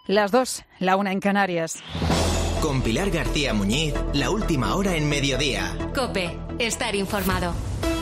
Las 2, la 1 en Canarias. Con Pilar García Muñiz, la última hora en Mediodía. COPE, estar informado.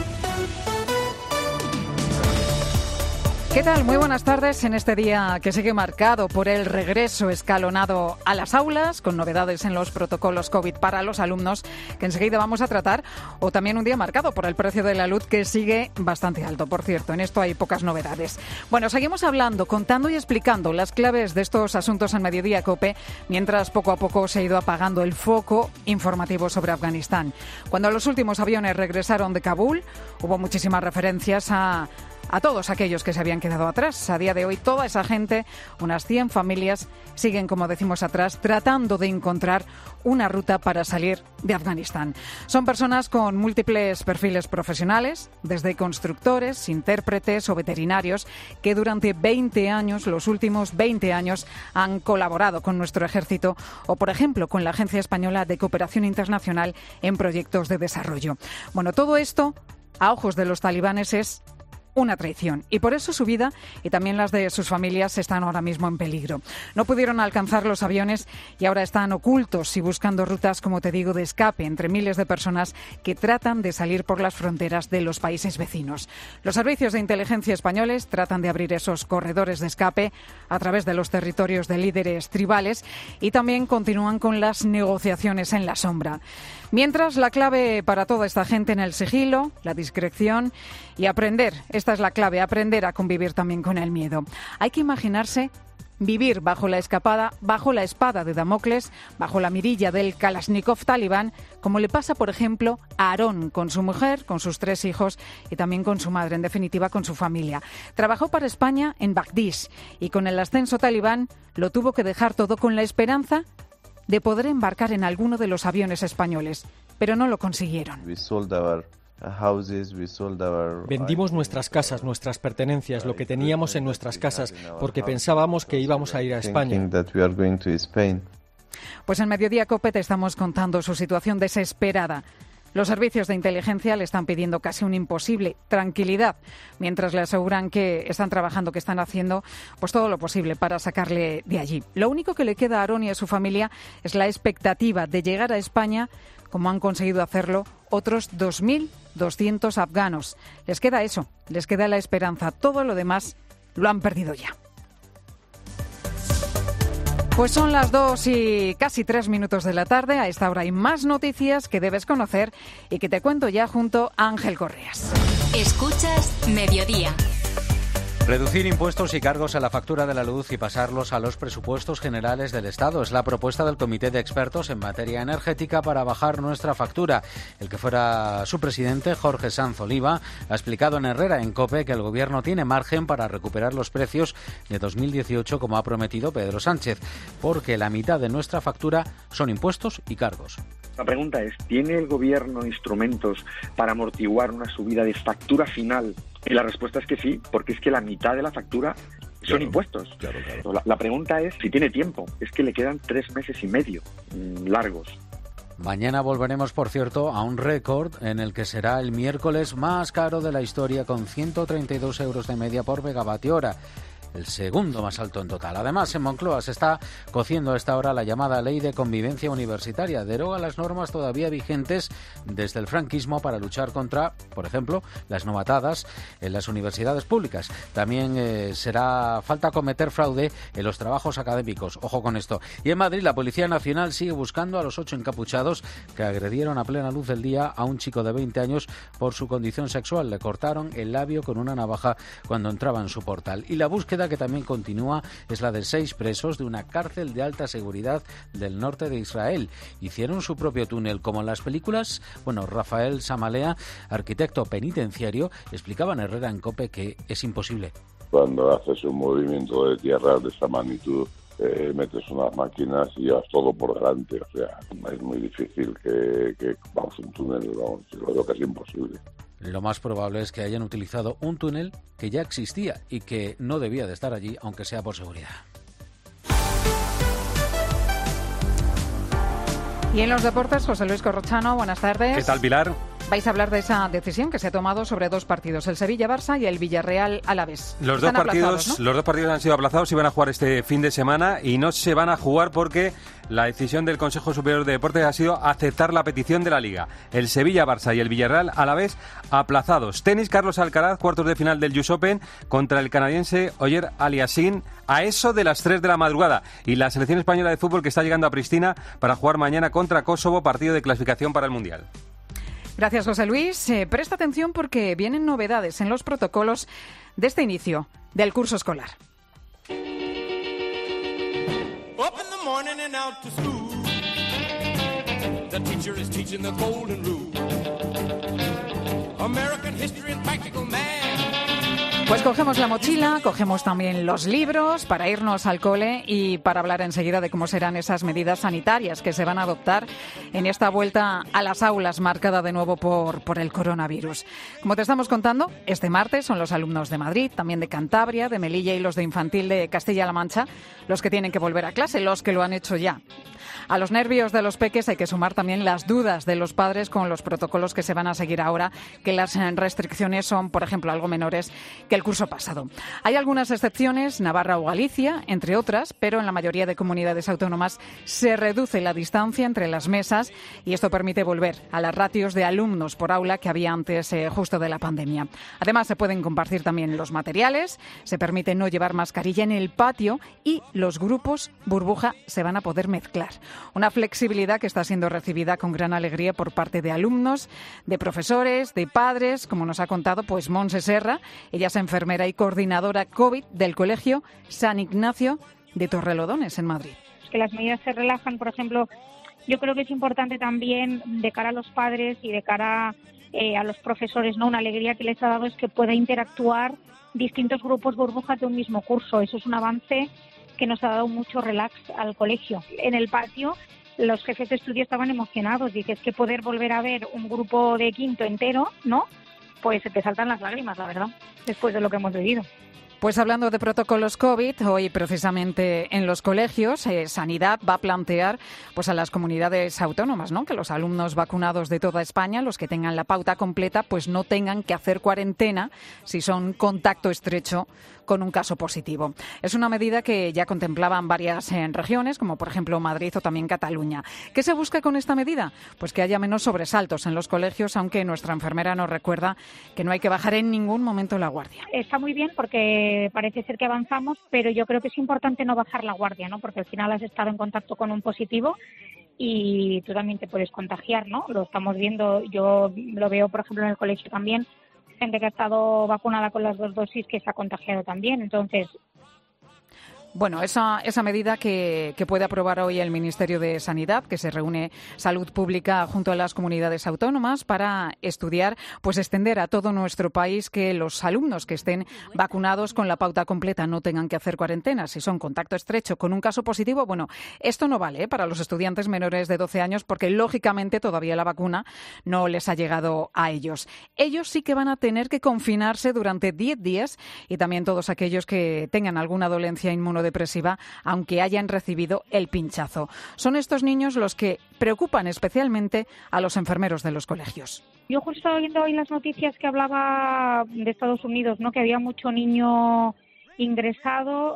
¿Qué tal? Muy buenas tardes en este día que sigue marcado por el regreso escalonado a las aulas, con novedades en los protocolos COVID para los alumnos, que enseguida vamos a tratar, o también un día marcado por el precio de la luz, que sigue bastante alto. Por cierto, en esto hay pocas novedades. Bueno, seguimos hablando, contando y explicando las claves de estos asuntos en Mediodía COPE, mientras poco a poco se ha ido apagando el foco informativo sobre Afganistán. Cuando los últimos aviones regresaron de Kabul, hubo muchísimas referencias a todos aquellos que se habían quedado atrás. A día de hoy, toda esa gente, unas 100 familias, siguen, como decimos, atrás, tratando de encontrar una ruta para salir de Afganistán. Son personas con múltiples perfiles profesionales, desde constructores, intérpretes o veterinarios, que durante 20 años, los últimos 20 años, han colaborado con nuestro ejército o, por ejemplo, con la Agencia Española de Cooperación Internacional en proyectos de desarrollo. Bueno, todo esto, a ojos de los talibanes, es una traición, y por eso su vida y también las de sus familias están ahora mismo en peligro. No pudieron alcanzar los aviones y ahora están ocultos y buscando rutas, como te digo, de escape entre miles de personas que tratan de salir por las fronteras de los países vecinos. Los servicios de inteligencia españoles tratan de abrir esos corredores de escape a través de los territorios de líderes tribales y también continúan con las negociaciones en la sombra. Mientras, la clave para toda esta gente en el sigilo, la discreción y aprender. Esta es la clave, aprender a convivir también con el miedo. Hay que imaginarse vivir bajo la espada de Damocles, bajo la mirilla del Kalashnikov talibán, como le pasa, por ejemplo, a Aarón, con su mujer, con sus 3 hijos y también con su madre, en definitiva, con su familia. Trabajó para España en Bagdís y con el ascenso talibán lo tuvo que dejar todo con la esperanza de poder embarcar en alguno de los aviones españoles, pero no lo consiguieron. Vendimos nuestras casas, nuestras pertenencias, lo que teníamos en nuestras casas, porque pensábamos que íbamos a ir a España. Pues en Mediodía COPE te estamos contando su situación desesperada. Los servicios de inteligencia le están pidiendo casi un imposible, tranquilidad, mientras le aseguran que están trabajando, que están haciendo pues todo lo posible para sacarle de allí. Lo único que le queda a Aarón y a su familia es la expectativa de llegar a España, como han conseguido hacerlo otros 2.200 afganos. Les queda eso, les queda la esperanza. Todo lo demás lo han perdido ya. Pues son las 2 y casi 3 minutos de la tarde. A esta hora hay más noticias que debes conocer y que te cuento ya junto a Ángel Correas. Escuchas Mediodía. Reducir impuestos y cargos a la factura de la luz y pasarlos a los presupuestos generales del Estado es la propuesta del Comité de Expertos en materia energética para bajar nuestra factura. El que fuera su presidente, Jorge Sanz Oliva, ha explicado en Herrera en COPE que el Gobierno tiene margen para recuperar los precios de 2018 como ha prometido Pedro Sánchez, porque la mitad de nuestra factura son impuestos y cargos. La pregunta es, ¿tiene el Gobierno instrumentos para amortiguar una subida de factura final? Y la respuesta es que sí, porque es que la mitad de la factura son impuestos. Claro. La pregunta es si tiene tiempo. Es que le quedan 3 meses y medio largos. Mañana volveremos, por cierto, a un récord en el que será el miércoles más caro de la historia, con 132 euros de media por megavatio hora. El segundo más alto en total. Además, en Moncloa se está cociendo a esta hora la llamada Ley de Convivencia Universitaria. Deroga las normas todavía vigentes desde el franquismo para luchar contra, por ejemplo, las novatadas en las universidades públicas. También será falta cometer fraude en los trabajos académicos. Ojo con esto. Y en Madrid, la Policía Nacional sigue buscando a los 8 encapuchados que agredieron a plena luz del día a un chico de 20 años por su condición sexual. Le cortaron el labio con una navaja cuando entraba en su portal. Y la búsqueda, que también continúa, es la de 6 presos de una cárcel de alta seguridad del norte de Israel. Hicieron su propio túnel, como en las películas. Bueno, Rafael Samalea, arquitecto penitenciario, explicaba en Herrera en COPE que es imposible. Cuando haces un movimiento de tierra de esta magnitud, metes unas máquinas y llevas todo por delante. O sea, es muy difícil que vamos un túnel, yo creo que es imposible. Lo más probable es que hayan utilizado un túnel que ya existía y que no debía de estar allí, aunque sea por seguridad. Y en los deportes, José Luis Corrochano, buenas tardes. ¿Qué tal, Pilar? vais a hablar de esa decisión que se ha tomado sobre 2 partidos, el Sevilla-Barça y el Villarreal-Alavés. Los dos partidos han sido aplazados y van a jugar este fin de semana, y no se van a jugar porque la decisión del Consejo Superior de Deportes ha sido aceptar la petición de la Liga. El Sevilla-Barça y el Villarreal-Alavés aplazados. Tenis, Carlos Alcaraz, cuartos de final del US Open contra el canadiense Oyer Aliassime a eso de las 3 de la madrugada. Y la selección española de fútbol que está llegando a Pristina para jugar mañana contra Kosovo, partido de clasificación para el Mundial. Gracias, José Luis. Presta atención porque vienen novedades en los protocolos de este inicio del curso escolar. Up in the morning and out to school. The teacher is teaching the golden rule. American history and practical math. Pues cogemos la mochila, cogemos también los libros para irnos al cole y para hablar enseguida de cómo serán esas medidas sanitarias que se van a adoptar en esta vuelta a las aulas marcada de nuevo por el coronavirus. Como te estamos contando, este martes son los alumnos de Madrid, también de Cantabria, de Melilla y los de Infantil de Castilla-La Mancha los que tienen que volver a clase, los que lo han hecho ya. A los nervios de los peques hay que sumar también las dudas de los padres con los protocolos que se van a seguir ahora, que las restricciones son, por ejemplo, algo menores que el curso pasado. Hay algunas excepciones, Navarra o Galicia, entre otras, pero en la mayoría de comunidades autónomas se reduce la distancia entre las mesas y esto permite volver a las ratios de alumnos por aula que había antes justo de la pandemia. Además, se pueden compartir también los materiales, se permite no llevar mascarilla en el patio y los grupos burbuja se van a poder mezclar. Una flexibilidad que está siendo recibida con gran alegría por parte de alumnos, de profesores, de padres, como nos ha contado pues Montse Serra. Ella es enfermera y coordinadora COVID del Colegio San Ignacio de Torrelodones, en Madrid. Que las medidas se relajan, por ejemplo, yo creo que es importante también de cara a los padres y de cara a los profesores, ¿no? Una alegría que les ha dado es que pueda interactuar distintos grupos burbujas de un mismo curso. Eso es un avance que nos ha dado mucho relax al colegio. En el patio los jefes de estudio estaban emocionados. Dices que poder volver a ver un grupo de quinto entero, ¿no? Pues se te saltan las lágrimas, la verdad, después de lo que hemos vivido. Pues hablando de protocolos COVID, hoy precisamente en los colegios, Sanidad va a plantear pues a las comunidades autónomas, ¿no? Que los alumnos vacunados de toda España, los que tengan la pauta completa, pues no tengan que hacer cuarentena si son contacto estrecho con un caso positivo. Es una medida que ya contemplaban varias regiones, como por ejemplo Madrid o también Cataluña. ¿Qué se busca con esta medida? Pues que haya menos sobresaltos en los colegios, aunque nuestra enfermera nos recuerda que no hay que bajar en ningún momento la guardia. Está muy bien porque parece ser que avanzamos, pero yo creo que es importante no bajar la guardia, ¿no? Porque al final has estado en contacto con un positivo y tú también te puedes contagiar, ¿no? Lo estamos viendo, yo lo veo por ejemplo en el colegio también, gente que ha estado vacunada con las 2 dosis que se ha contagiado también, entonces... Bueno, esa medida que puede aprobar hoy el Ministerio de Sanidad, que se reúne Salud Pública junto a las comunidades autónomas para estudiar, pues extender a todo nuestro país que los alumnos que estén vacunados con la pauta completa no tengan que hacer cuarentena. Si son contacto estrecho con un caso positivo, bueno, esto no vale para los estudiantes menores de 12 años porque lógicamente todavía la vacuna no les ha llegado a ellos. Ellos sí que van a tener que confinarse durante 10 días y también todos aquellos que tengan alguna dolencia inmunodepresiva, aunque hayan recibido el pinchazo. Son estos niños los que preocupan especialmente a los enfermeros de los colegios. Yo justo estaba viendo hoy las noticias que hablaba de Estados Unidos, ¿no? Que había mucho niño ingresado.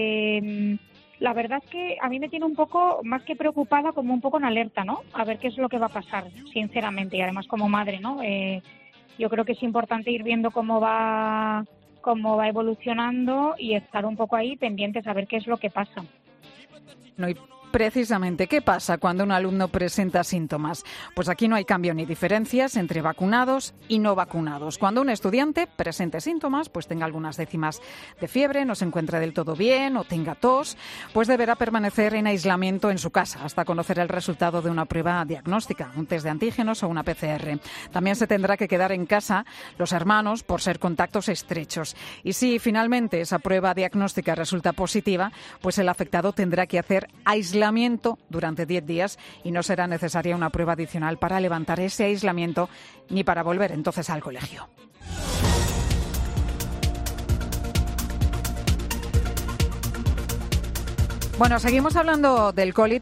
La verdad es que a mí me tiene un poco, más que preocupada, como un poco en alerta, ¿no? A ver qué es lo que va a pasar, sinceramente, y además como madre, ¿no? Yo creo que es importante ir viendo cómo va evolucionando y estar un poco ahí pendientes a ver qué es lo que pasa. No, y precisamente, ¿qué pasa cuando un alumno presenta síntomas? Pues aquí no hay cambio ni diferencias entre vacunados y no vacunados. Cuando un estudiante presente síntomas, pues tenga algunas décimas de fiebre, no se encuentre del todo bien o tenga tos, pues deberá permanecer en aislamiento en su casa hasta conocer el resultado de una prueba diagnóstica, un test de antígenos o una PCR. También se tendrá que quedar en casa los hermanos por ser contactos estrechos. Y si finalmente esa prueba diagnóstica resulta positiva, pues el afectado tendrá que hacer aislamiento durante 10 días y no será necesaria una prueba adicional para levantar ese aislamiento ni para volver entonces al colegio. Bueno, seguimos hablando del COVID,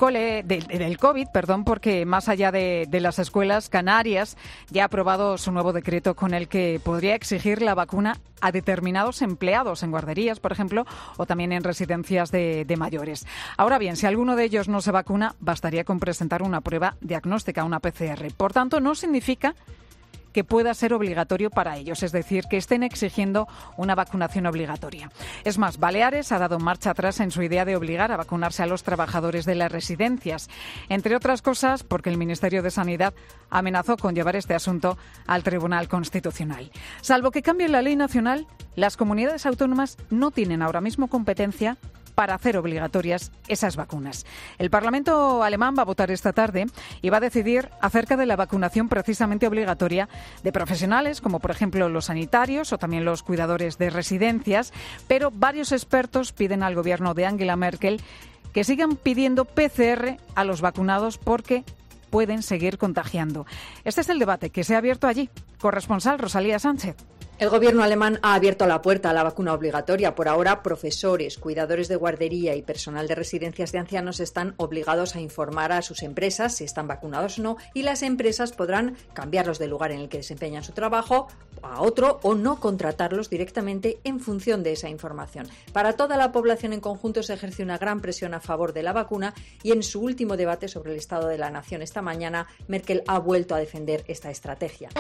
porque más allá de las escuelas, Canarias ya ha aprobado su nuevo decreto con el que podría exigir la vacuna a determinados empleados en guarderías, por ejemplo, o también en residencias de mayores. Ahora bien, si alguno de ellos no se vacuna, bastaría con presentar una prueba diagnóstica, una PCR. Por tanto, no significa que pueda ser obligatorio para ellos, es decir, que estén exigiendo una vacunación obligatoria. Es más, Baleares ha dado marcha atrás en su idea de obligar a vacunarse a los trabajadores de las residencias, entre otras cosas porque el Ministerio de Sanidad amenazó con llevar este asunto al Tribunal Constitucional. Salvo que cambie la ley nacional, las comunidades autónomas no tienen ahora mismo competencia para hacer obligatorias esas vacunas. El Parlamento alemán va a votar esta tarde y va a decidir acerca de la vacunación precisamente obligatoria de profesionales, como por ejemplo los sanitarios o también los cuidadores de residencias, pero varios expertos piden al gobierno de Angela Merkel que sigan pidiendo PCR a los vacunados porque pueden seguir contagiando. Este es el debate que se ha abierto allí. Corresponsal Rosalía Sánchez. El gobierno alemán ha abierto la puerta a la vacuna obligatoria. Por ahora, profesores, cuidadores de guardería y personal de residencias de ancianos están obligados a informar a sus empresas si están vacunados o no, y las empresas podrán cambiarlos del lugar en el que desempeñan su trabajo a otro o no contratarlos directamente en función de esa información. Para toda la población en conjunto se ejerce una gran presión a favor de la vacuna y en su último debate sobre el estado de la nación esta mañana, Merkel ha vuelto a defender esta estrategia.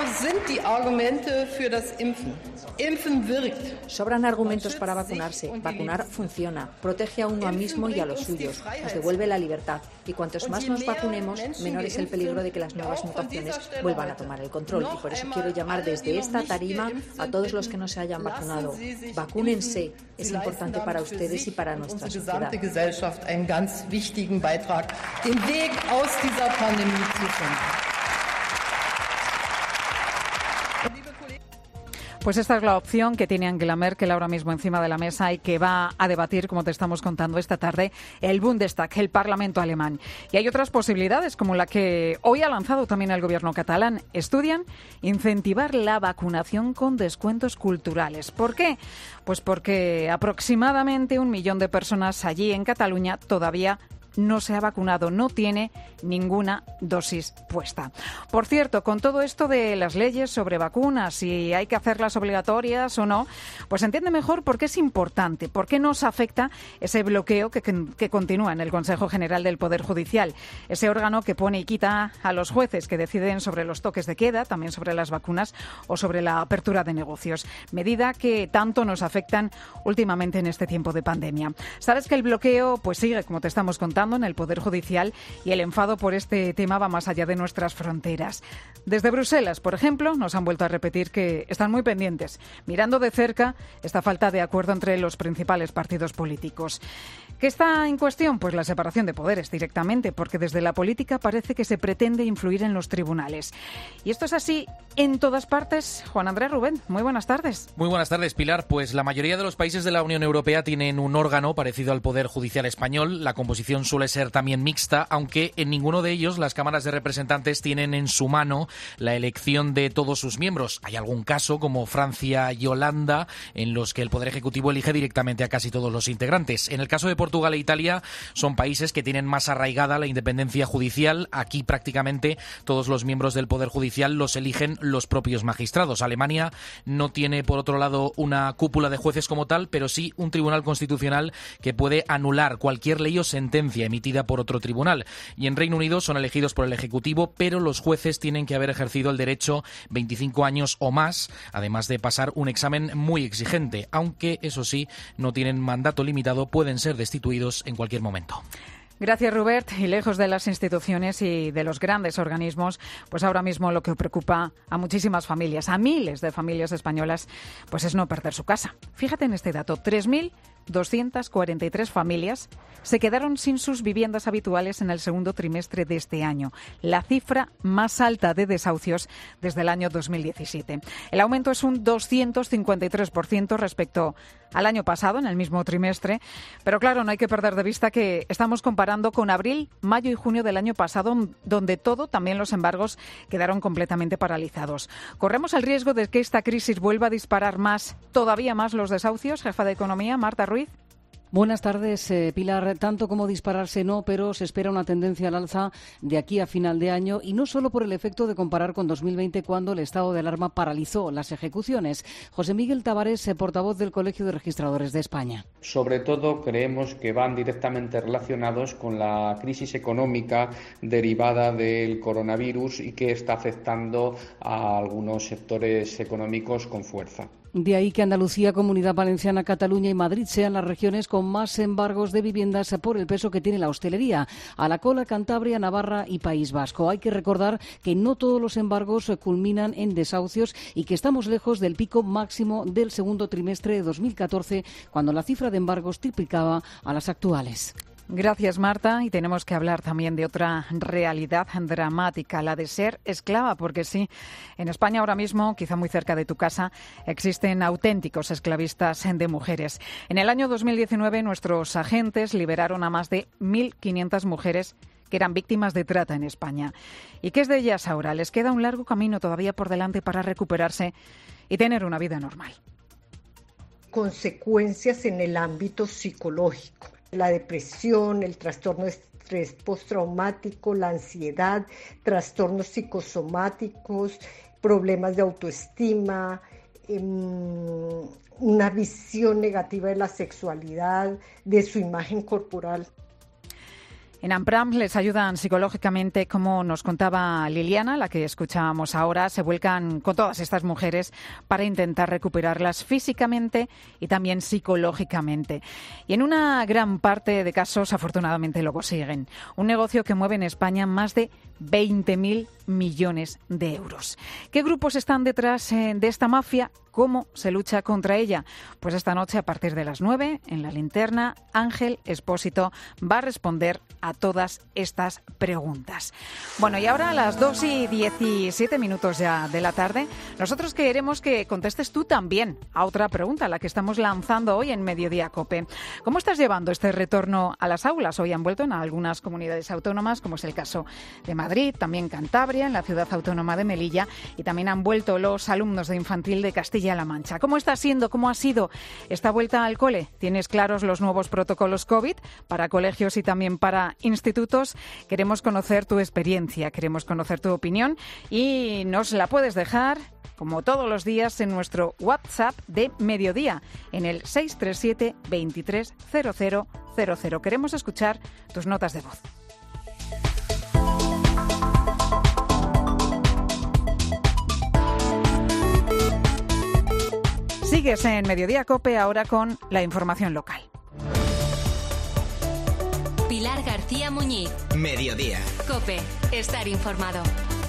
Sobran argumentos para vacunarse. Vacunar funciona, protege a uno mismo y a los suyos, nos devuelve la libertad y cuantos más nos vacunemos, menor es el peligro de que las nuevas mutaciones vuelvan a tomar el control. Y por eso quiero llamar desde esta tarima a todos los que no se hayan vacunado. Vacúnense, es importante para ustedes y para nuestra sociedad. Pues esta es la opción que tiene Angela Merkel ahora mismo encima de la mesa y que va a debatir, como te estamos contando esta tarde, el Bundestag, el Parlamento alemán. Y hay otras posibilidades, como la que hoy ha lanzado también el gobierno catalán. Estudian incentivar la vacunación con descuentos culturales. ¿Por qué? Pues porque aproximadamente 1 millón de personas allí en Cataluña todavía no se ha vacunado, no tiene ninguna dosis puesta. Por cierto, con todo esto de las leyes sobre vacunas, si hay que hacerlas obligatorias o no, pues entiende mejor por qué es importante, por qué nos afecta ese bloqueo que continúa en el Consejo General del Poder Judicial, ese órgano que pone y quita a los jueces que deciden sobre los toques de queda, también sobre las vacunas o sobre la apertura de negocios, medida que tanto nos afectan últimamente en este tiempo de pandemia. Sabes que el bloqueo pues sigue, como te estamos contando, en el Poder Judicial y el enfado por este tema va más allá de nuestras fronteras. Desde Bruselas, por ejemplo, nos han vuelto a repetir que están muy pendientes, mirando de cerca esta falta de acuerdo entre los principales partidos políticos. ¿Qué está en cuestión? Pues la separación de poderes directamente, porque desde la política parece que se pretende influir en los tribunales. Y esto es así en todas partes. Juan Andrés Rubén, muy buenas tardes. Muy buenas tardes, Pilar. Pues la mayoría de los países de la Unión Europea tienen un órgano parecido al Poder Judicial español. La composición suele ser también mixta, aunque en ninguno de ellos las cámaras de representantes tienen en su mano la elección de todos sus miembros. Hay algún caso, como Francia y Holanda, en los que el Poder Ejecutivo elige directamente a casi todos los integrantes. En el caso de Portugal e Italia son países que tienen más arraigada la independencia judicial. Aquí prácticamente todos los miembros del Poder Judicial los eligen los propios magistrados. Alemania no tiene, por otro lado, una cúpula de jueces como tal, pero sí un tribunal constitucional que puede anular cualquier ley o sentencia emitida por otro tribunal. Y en Reino Unido son elegidos por el Ejecutivo, pero los jueces tienen que haber ejercido el derecho 25 años o más, además de pasar un examen muy exigente. Aunque, eso sí, no tienen mandato limitado, pueden ser destituidos en cualquier momento. Gracias, Robert. Y lejos de las instituciones y de los grandes organismos, pues ahora mismo lo que preocupa a muchísimas familias, a miles de familias españolas, pues es no perder su casa. Fíjate en este dato, 3.243 familias se quedaron sin sus viviendas habituales en el segundo trimestre de este año, la cifra más alta de desahucios desde el año 2017. El aumento es un 253% respecto al año pasado, en el mismo trimestre, pero claro, no hay que perder de vista que estamos comparando con abril, mayo y junio del año pasado, donde todo, también los embargos, quedaron completamente paralizados. ¿Corremos el riesgo de que esta crisis vuelva a disparar todavía más los desahucios? Jefa de Economía, Marta Ruiz. Buenas tardes, Pilar. Tanto como dispararse no, pero se espera una tendencia al alza de aquí a final de año, y no solo por el efecto de comparar con 2020, cuando el estado de alarma paralizó las ejecuciones. José Miguel Tavares, portavoz del Colegio de Registradores de España. Sobre todo creemos que van directamente relacionados con la crisis económica derivada del coronavirus y que está afectando a algunos sectores económicos con fuerza. De ahí que Andalucía, Comunidad Valenciana, Cataluña y Madrid sean las regiones con más embargos de viviendas por el peso que tiene la hostelería. A la cola Cantabria, Navarra y País Vasco. Hay que recordar que no todos los embargos culminan en desahucios y que estamos lejos del pico máximo del segundo trimestre de 2014, cuando la cifra de embargos triplicaba a las actuales. Gracias, Marta. Y tenemos que hablar también de otra realidad dramática, la de ser esclava, porque sí, en España ahora mismo, quizá muy cerca de tu casa, existen auténticos esclavistas de mujeres. En el año 2019, nuestros agentes liberaron a más de 1.500 mujeres que eran víctimas de trata en España. ¿Y qué es de ellas ahora? Les queda un largo camino todavía por delante para recuperarse y tener una vida normal. Consecuencias en el ámbito psicológico. La depresión, el trastorno de estrés postraumático, la ansiedad, trastornos psicosomáticos, problemas de autoestima, una visión negativa de la sexualidad, de su imagen corporal. En AMPRAM les ayudan psicológicamente, como nos contaba Liliana, la que escuchábamos ahora. Se vuelcan con todas estas mujeres para intentar recuperarlas físicamente y también psicológicamente. Y en una gran parte de casos, afortunadamente, lo consiguen. Un negocio que mueve en España más de 20.000 millones de euros. ¿Qué grupos están detrás de esta mafia? ¿Cómo se lucha contra ella? Pues esta noche, a partir de las 9, en La Linterna, Ángel Expósito va a responder a todas estas preguntas. Bueno, y ahora a las 2:17 ya de la tarde, nosotros queremos que contestes tú también a otra pregunta, la que estamos lanzando hoy en Mediodía COPE. ¿Cómo estás llevando este retorno a las aulas? Hoy han vuelto en algunas comunidades autónomas, como es el caso de Madrid, también Cantabria, en la ciudad autónoma de Melilla, y también han vuelto los alumnos de infantil de Castilla-La Mancha. ¿Cómo está siendo, cómo ha sido esta vuelta al cole? ¿Tienes claros los nuevos protocolos COVID para colegios y también para institutos? Queremos conocer tu experiencia, queremos conocer tu opinión, y nos la puedes dejar, como todos los días, en nuestro WhatsApp de Mediodía, en el 637 23 0000. Queremos escuchar tus notas de voz. Sigues en Mediodía COPE, ahora con la información local. Pilar García Muñiz. Mediodía. COPE. Estar informado.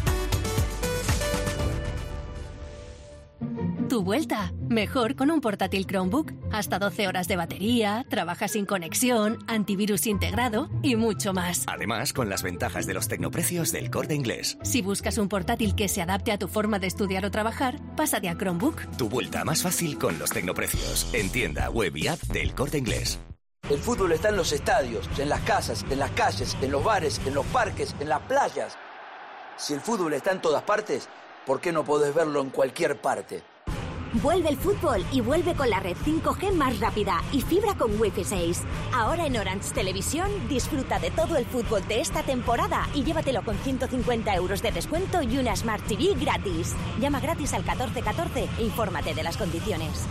Tu vuelta. Mejor con un portátil Chromebook. Hasta 12 horas de batería, trabaja sin conexión, antivirus integrado y mucho más. Además, con las ventajas de los tecnoprecios del Corte Inglés. Si buscas un portátil que se adapte a tu forma de estudiar o trabajar, pásate a Chromebook. Tu vuelta más fácil con los tecnoprecios. En tienda, web y app del Corte Inglés. El fútbol está en los estadios, en las casas, en las calles, en los bares, en los parques, en las playas. Si el fútbol está en todas partes, ¿por qué no podés verlo en cualquier parte? Vuelve el fútbol y vuelve con la red 5G más rápida y fibra con Wi-Fi 6. Ahora en Orange Televisión disfruta de todo el fútbol de esta temporada y llévatelo con 150 euros de descuento y una Smart TV gratis. Llama gratis al 1414 e infórmate de las condiciones.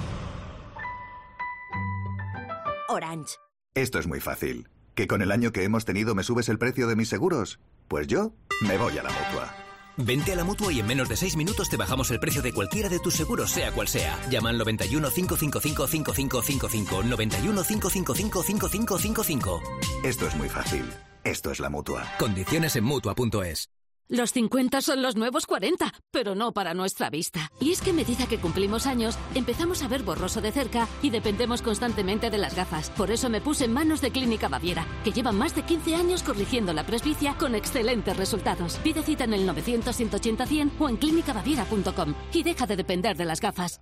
Orange. Esto es muy fácil. ¿Que con el año que hemos tenido me subes el precio de mis seguros? Pues yo me voy a la Mutua. Vente a la Mutua y en menos de 6 minutos te bajamos el precio de cualquiera de tus seguros, sea cual sea. Llama al 91 555 5555. 91 555 5555. Esto es muy fácil. Esto es la Mutua. Condiciones en Mutua.es. Los 50 son los nuevos 40, pero no para nuestra vista. Y es que a medida que cumplimos años, empezamos a ver borroso de cerca y dependemos constantemente de las gafas. Por eso me puse en manos de Clínica Baviera, que llevan más de 15 años corrigiendo la presbicia con excelentes resultados. Pide cita en el 900-180-100 o en clínicabaviera.com y deja de depender de las gafas.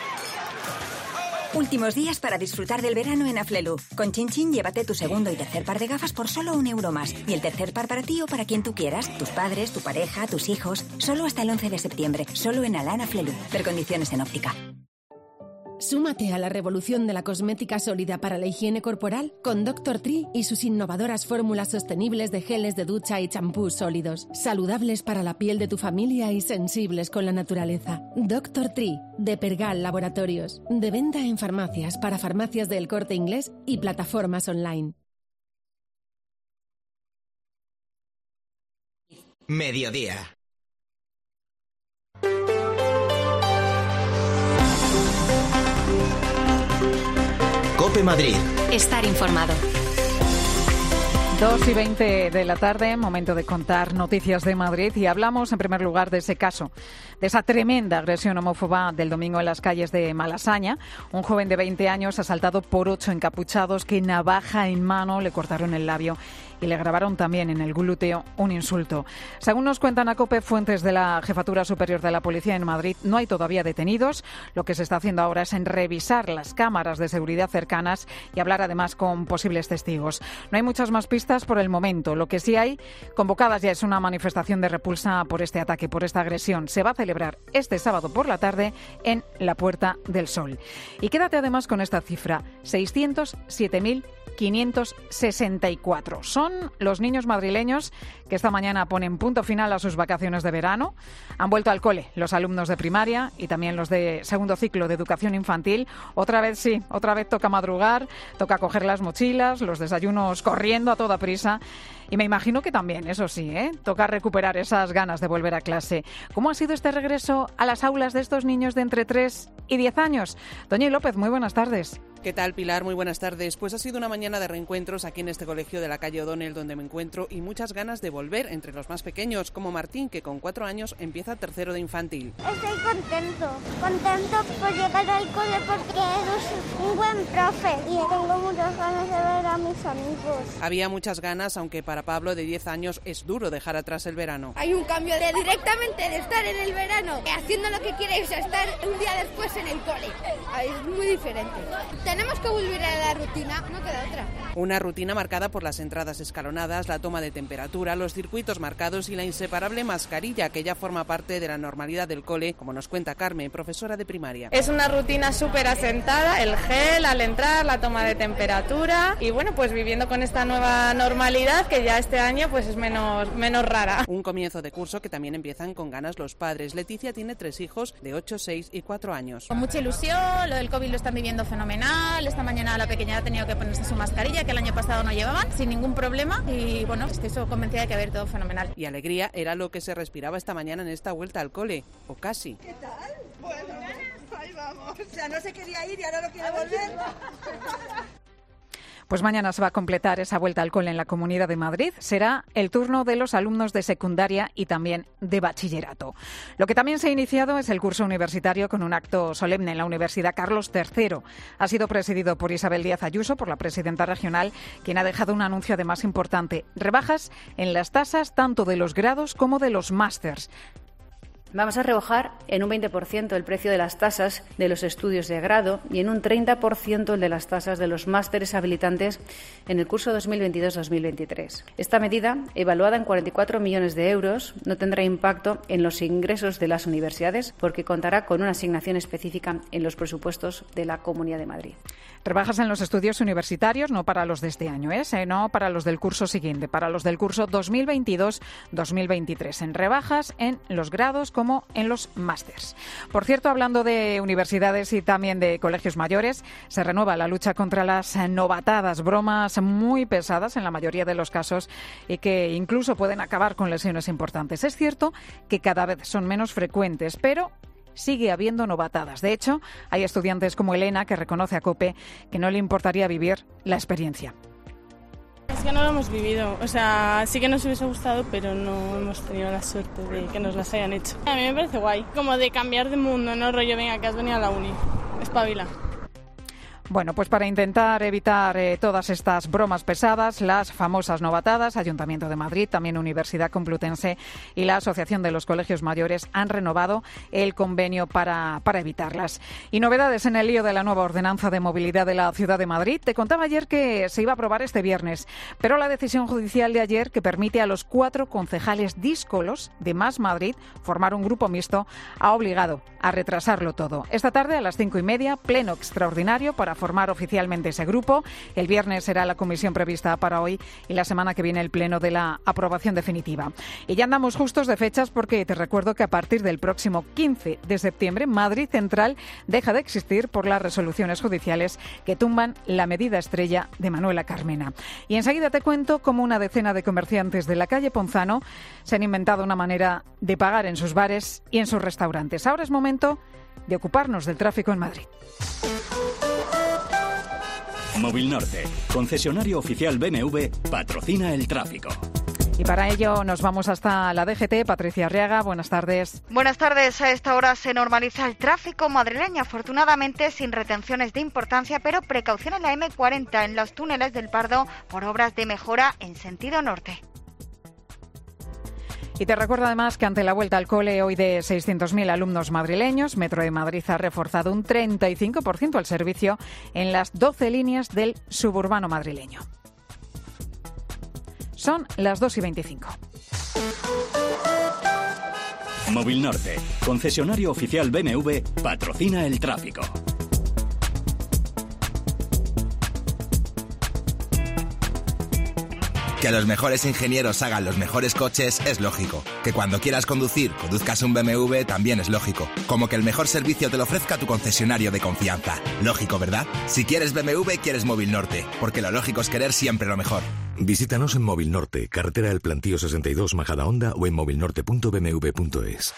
Últimos días para disfrutar del verano en Aflelu. Con Chin Chin llévate tu segundo y tercer par de gafas por solo €1 más. Y el tercer par para ti o para quien tú quieras. Tus padres, tu pareja, tus hijos. Solo hasta el 11 de septiembre. Solo en Alana Aflelu. Ver condiciones en óptica. Súmate a la revolución de la cosmética sólida para la higiene corporal con Dr. Tree y sus innovadoras fórmulas sostenibles de geles de ducha y champús sólidos, saludables para la piel de tu familia y sensibles con la naturaleza. Dr. Tree, de Pergal Laboratorios, de venta en farmacias para farmacias del Corte Inglés y plataformas online. Mediodía. COPE Madrid. Estar informado. 2:20 de la tarde, momento de contar noticias de Madrid, y hablamos en primer lugar de ese caso, de esa tremenda agresión homófoba del domingo en las calles de Malasaña. Un joven de 20 años asaltado por 8 encapuchados que, navaja en mano, le cortaron el labio y le grabaron también en el glúteo un insulto. Según nos cuentan a COPE fuentes de la Jefatura Superior de la Policía en Madrid, no hay todavía detenidos. Lo que se está haciendo ahora es revisar las cámaras de seguridad cercanas y hablar además con posibles testigos. No hay muchas más pistas por el momento. Lo que sí hay convocadas ya es una manifestación de repulsa por este ataque, por esta agresión. Se va a celebrar este sábado por la tarde en la Puerta del Sol. Y quédate además con esta cifra: 607.564. Son los niños madrileños que esta mañana ponen punto final a sus vacaciones de verano. Han vuelto al cole los alumnos de primaria y también los de segundo ciclo de educación infantil. Otra vez toca madrugar, toca coger las mochilas, los desayunos corriendo a toda prisa. Y me imagino que también, eso sí, toca recuperar esas ganas de volver a clase. ¿Cómo ha sido este regreso a las aulas de estos niños de entre 3 y 10 años? Doña López, muy buenas tardes. ¿Qué tal, Pilar? Muy buenas tardes. Pues ha sido una mañana de reencuentros aquí en este colegio de la calle O'Donnell donde me encuentro, y muchas ganas de volver entre los más pequeños, como Martín, que con 4 años empieza tercero de infantil. Estoy contento por llegar al cole porque eres un buen profe y tengo muchas ganas de ver a mis amigos. Había muchas ganas, aunque para Pablo, de 10 años, es duro dejar atrás el verano. Hay un cambio de directamente de estar en el verano haciendo lo que quieres a estar un día después en el cole. Es muy diferente. Tenemos que volver a la rutina, no queda otra. Una rutina marcada por las entradas escalonadas, la toma de temperatura, los circuitos marcados y la inseparable mascarilla, que ya forma parte de la normalidad del cole, como nos cuenta Carmen, profesora de primaria. Es una rutina súper asentada, el gel al entrar, la toma de temperatura y bueno, pues viviendo con esta nueva normalidad que ya este año pues es menos rara. Un comienzo de curso que también empiezan con ganas los padres. Leticia tiene 3 hijos de 8, 6 y 4 años. Con mucha ilusión, lo del COVID lo están viviendo fenomenal. Esta mañana la pequeña ha tenido que ponerse su mascarilla, que el año pasado no llevaban, sin ningún problema, y bueno, estoy convencida de que va a ir todo fenomenal. Y alegría era lo que se respiraba esta mañana en esta vuelta al cole, o casi. ¿Qué tal? Bueno, ahí vamos. O sea, no se quería ir y ahora lo quiere volver. Pues mañana se va a completar esa vuelta al cole en la Comunidad de Madrid. Será el turno de los alumnos de secundaria y también de bachillerato. Lo que también se ha iniciado es el curso universitario con un acto solemne en la Universidad Carlos III. Ha sido presidido por Isabel Díaz Ayuso, por la presidenta regional, quien ha dejado un anuncio además importante: rebajas en las tasas tanto de los grados como de los másters. Vamos a rebajar en un 20% el precio de las tasas de los estudios de grado y en un 30% el de las tasas de los másteres habilitantes en el curso 2022-2023. Esta medida, evaluada en 44 millones de euros, no tendrá impacto en los ingresos de las universidades porque contará con una asignación específica en los presupuestos de la Comunidad de Madrid. Rebajas en los estudios universitarios, no para los de este año, no para los del curso siguiente, para los del curso 2022-2023, en rebajas en los grados como en los másters. Por cierto, hablando de universidades y también de colegios mayores, se renueva la lucha contra las novatadas, bromas muy pesadas en la mayoría de los casos y que incluso pueden acabar con lesiones importantes. Es cierto que cada vez son menos frecuentes, pero sigue habiendo novatadas. De hecho, hay estudiantes como Elena que reconoce a COPE que no le importaría vivir la experiencia. Es que no lo hemos vivido, o sea, sí que nos hubiese gustado, pero no hemos tenido la suerte de que nos las hayan hecho. A mí me parece guay, como de cambiar de mundo, ¿no? Rollo, venga, que has venido a la uni, espabila. Bueno, pues para intentar evitar todas estas bromas pesadas, las famosas novatadas, Ayuntamiento de Madrid, también Universidad Complutense y la Asociación de los Colegios Mayores han renovado el convenio para evitarlas. Y novedades en el lío de la nueva ordenanza de movilidad de la Ciudad de Madrid. Te contaba ayer que se iba a aprobar este viernes, pero la decisión judicial de ayer, que permite a los 4 concejales díscolos de Más Madrid formar un grupo mixto, ha obligado a retrasarlo todo. Esta tarde a las 5:30, pleno extraordinario para formar oficialmente ese grupo. El viernes será la comisión prevista para hoy y la semana que viene el pleno de la aprobación definitiva. Y ya andamos justos de fechas porque te recuerdo que a partir del próximo 15 de septiembre Madrid Central deja de existir por las resoluciones judiciales que tumban la medida estrella de Manuela Carmena. Y enseguida te cuento cómo una decena de comerciantes de la calle Ponzano se han inventado una manera de pagar en sus bares y en sus restaurantes. Ahora es momento de ocuparnos del tráfico en Madrid. Móvil Norte, concesionario oficial BMW, patrocina el tráfico. Y para ello nos vamos hasta la DGT. Patricia Arriaga, buenas tardes. Buenas tardes. A esta hora se normaliza el tráfico madrileño, afortunadamente sin retenciones de importancia, pero precaución en la M40 en los túneles del Pardo por obras de mejora en sentido norte. Y te recuerdo además que ante la vuelta al cole hoy de 600.000 alumnos madrileños, Metro de Madrid ha reforzado un 35% el servicio en las 12 líneas del suburbano madrileño. Son las 2:25. Móvil Norte, concesionario oficial BMW, patrocina el tráfico. Que los mejores ingenieros hagan los mejores coches es lógico. Que cuando quieras conducir, conduzcas un BMW también es lógico. Como que el mejor servicio te lo ofrezca tu concesionario de confianza. Lógico, ¿verdad? Si quieres BMW, quieres Móvil Norte. Porque lo lógico es querer siempre lo mejor. Visítanos en Móvil Norte, carretera del Plantío 62, Majadahonda, o en movilnorte.bmw.es.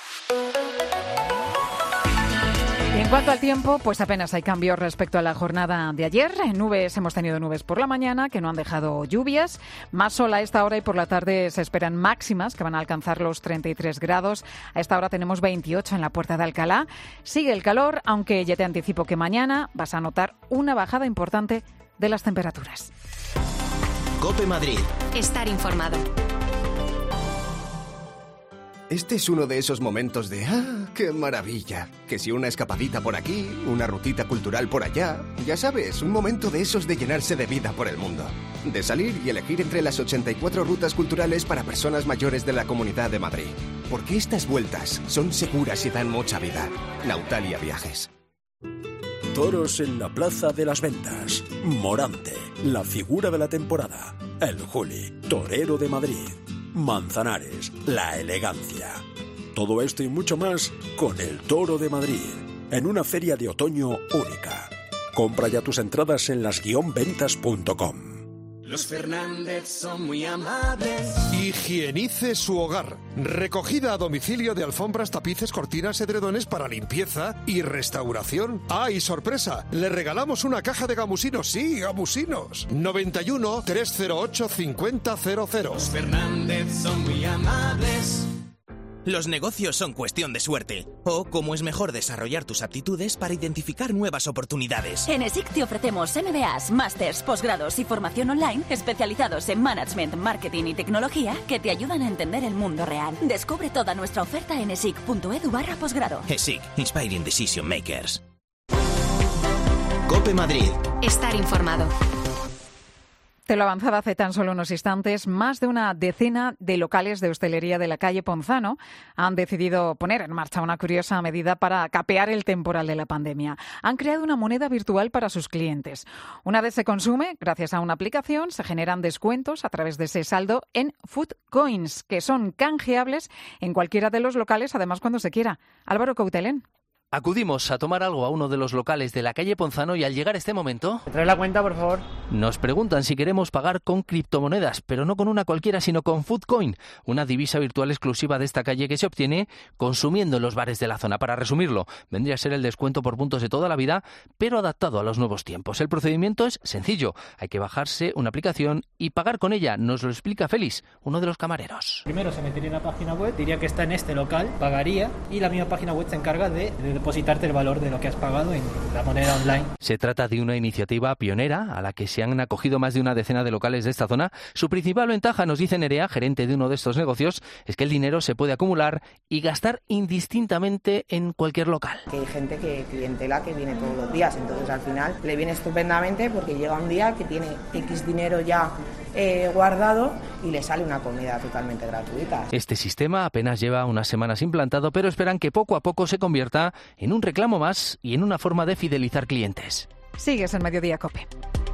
Y en cuanto al tiempo, pues apenas hay cambios respecto a la jornada de ayer. Hemos tenido nubes por la mañana que no han dejado lluvias. Más sol a esta hora y por la tarde se esperan máximas que van a alcanzar los 33 grados. A esta hora tenemos 28 en la Puerta de Alcalá. Sigue el calor, aunque ya te anticipo que mañana vas a notar una bajada importante de las temperaturas. COPE Madrid. Estar informado. Este es uno de esos momentos de ¡ah, qué maravilla! Que si una escapadita por aquí, una rutita cultural por allá, ya sabes, un momento de esos de llenarse de vida por el mundo. De salir y elegir entre las 84 rutas culturales para personas mayores de la Comunidad de Madrid. Porque estas vueltas son seguras y dan mucha vida. Nautalia Viajes. Toros en la Plaza de las Ventas. Morante, la figura de la temporada. El Juli, torero de Madrid. Manzanares, la elegancia. Todo esto y mucho más con el Toro de Madrid, en una feria de otoño única. Compra ya tus entradas en las-ventas.com. Los Fernández son muy amables. Higienice su hogar. Recogida a domicilio de alfombras, tapices, cortinas, edredones para limpieza y restauración. ¡Ah, y sorpresa! Le regalamos una caja de gamusinos. Sí, gamusinos. 91 308 5000. Los Fernández son muy amables. Los negocios son cuestión de suerte. O cómo es mejor desarrollar tus aptitudes para identificar nuevas oportunidades. En ESIC te ofrecemos MBAs, másters, posgrados y formación online especializados en management, marketing y tecnología que te ayudan a entender el mundo real. Descubre toda nuestra oferta en esic.edu/posgrado. ESIC, Inspiring Decision Makers. COPE Madrid. Estar informado. Te lo avanzaba hace tan solo unos instantes, más de una decena de locales de hostelería de la calle Ponzano han decidido poner en marcha una curiosa medida para capear el temporal de la pandemia. Han creado una moneda virtual para sus clientes. Una vez se consume, gracias a una aplicación, se generan descuentos a través de ese saldo en Food Coins, que son canjeables en cualquiera de los locales, además cuando se quiera. Álvaro Coutelén. Acudimos a tomar algo a uno de los locales de la calle Ponzano y al llegar a este momento... ¿Trae la cuenta, por favor? Nos preguntan si queremos pagar con criptomonedas, pero no con una cualquiera, sino con Foodcoin, una divisa virtual exclusiva de esta calle que se obtiene consumiendo en los bares de la zona. Para resumirlo, vendría a ser el descuento por puntos de toda la vida, pero adaptado a los nuevos tiempos. El procedimiento es sencillo. Hay que bajarse una aplicación y pagar con ella. Nos lo explica Félix, uno de los camareros. Primero se metería en la página web, diría que está en este local, pagaría y la misma página web se encarga de depositarte el valor de lo que has pagado en la moneda online. Se trata de una iniciativa pionera a la que se han acogido más de una decena de locales de esta zona. Su principal ventaja, nos dice Nerea, gerente de uno de estos negocios, es que el dinero se puede acumular y gastar indistintamente en cualquier local. Que hay gente clientela que viene todos los días, entonces al final le viene estupendamente porque llega un día que tiene X dinero ya guardado y le sale una comida totalmente gratuita. Este sistema apenas lleva unas semanas implantado, pero esperan que poco a poco se convierta en un reclamo más y en una forma de fidelizar clientes. Sigues en Mediodía COPE.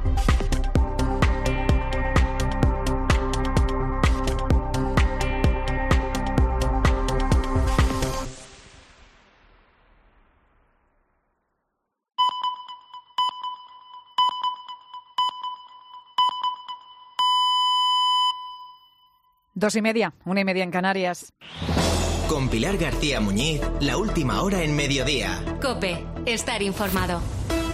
Dos y media, 1:30 en Canarias. Con Pilar García Muñiz, la última hora en Mediodía. COPE, estar informado.